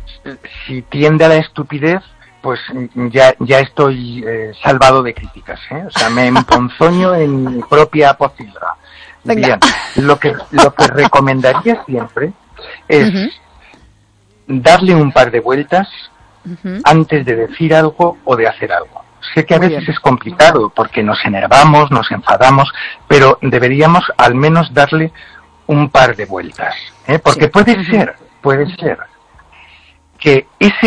si tiende a la estupidez, pues ya ya estoy eh, salvado de críticas, ¿eh? O sea, me emponzoño en mi propia pocilga. Bien, lo que lo que recomendaría siempre es uh-huh. darle un par de vueltas Ujú. antes de decir algo o de hacer algo. Sé que a Muy veces bien. es complicado porque nos enervamos, nos enfadamos, pero deberíamos al menos darle un par de vueltas, ¿eh? Porque Sí. puede Ujú. ser, puede ser que ese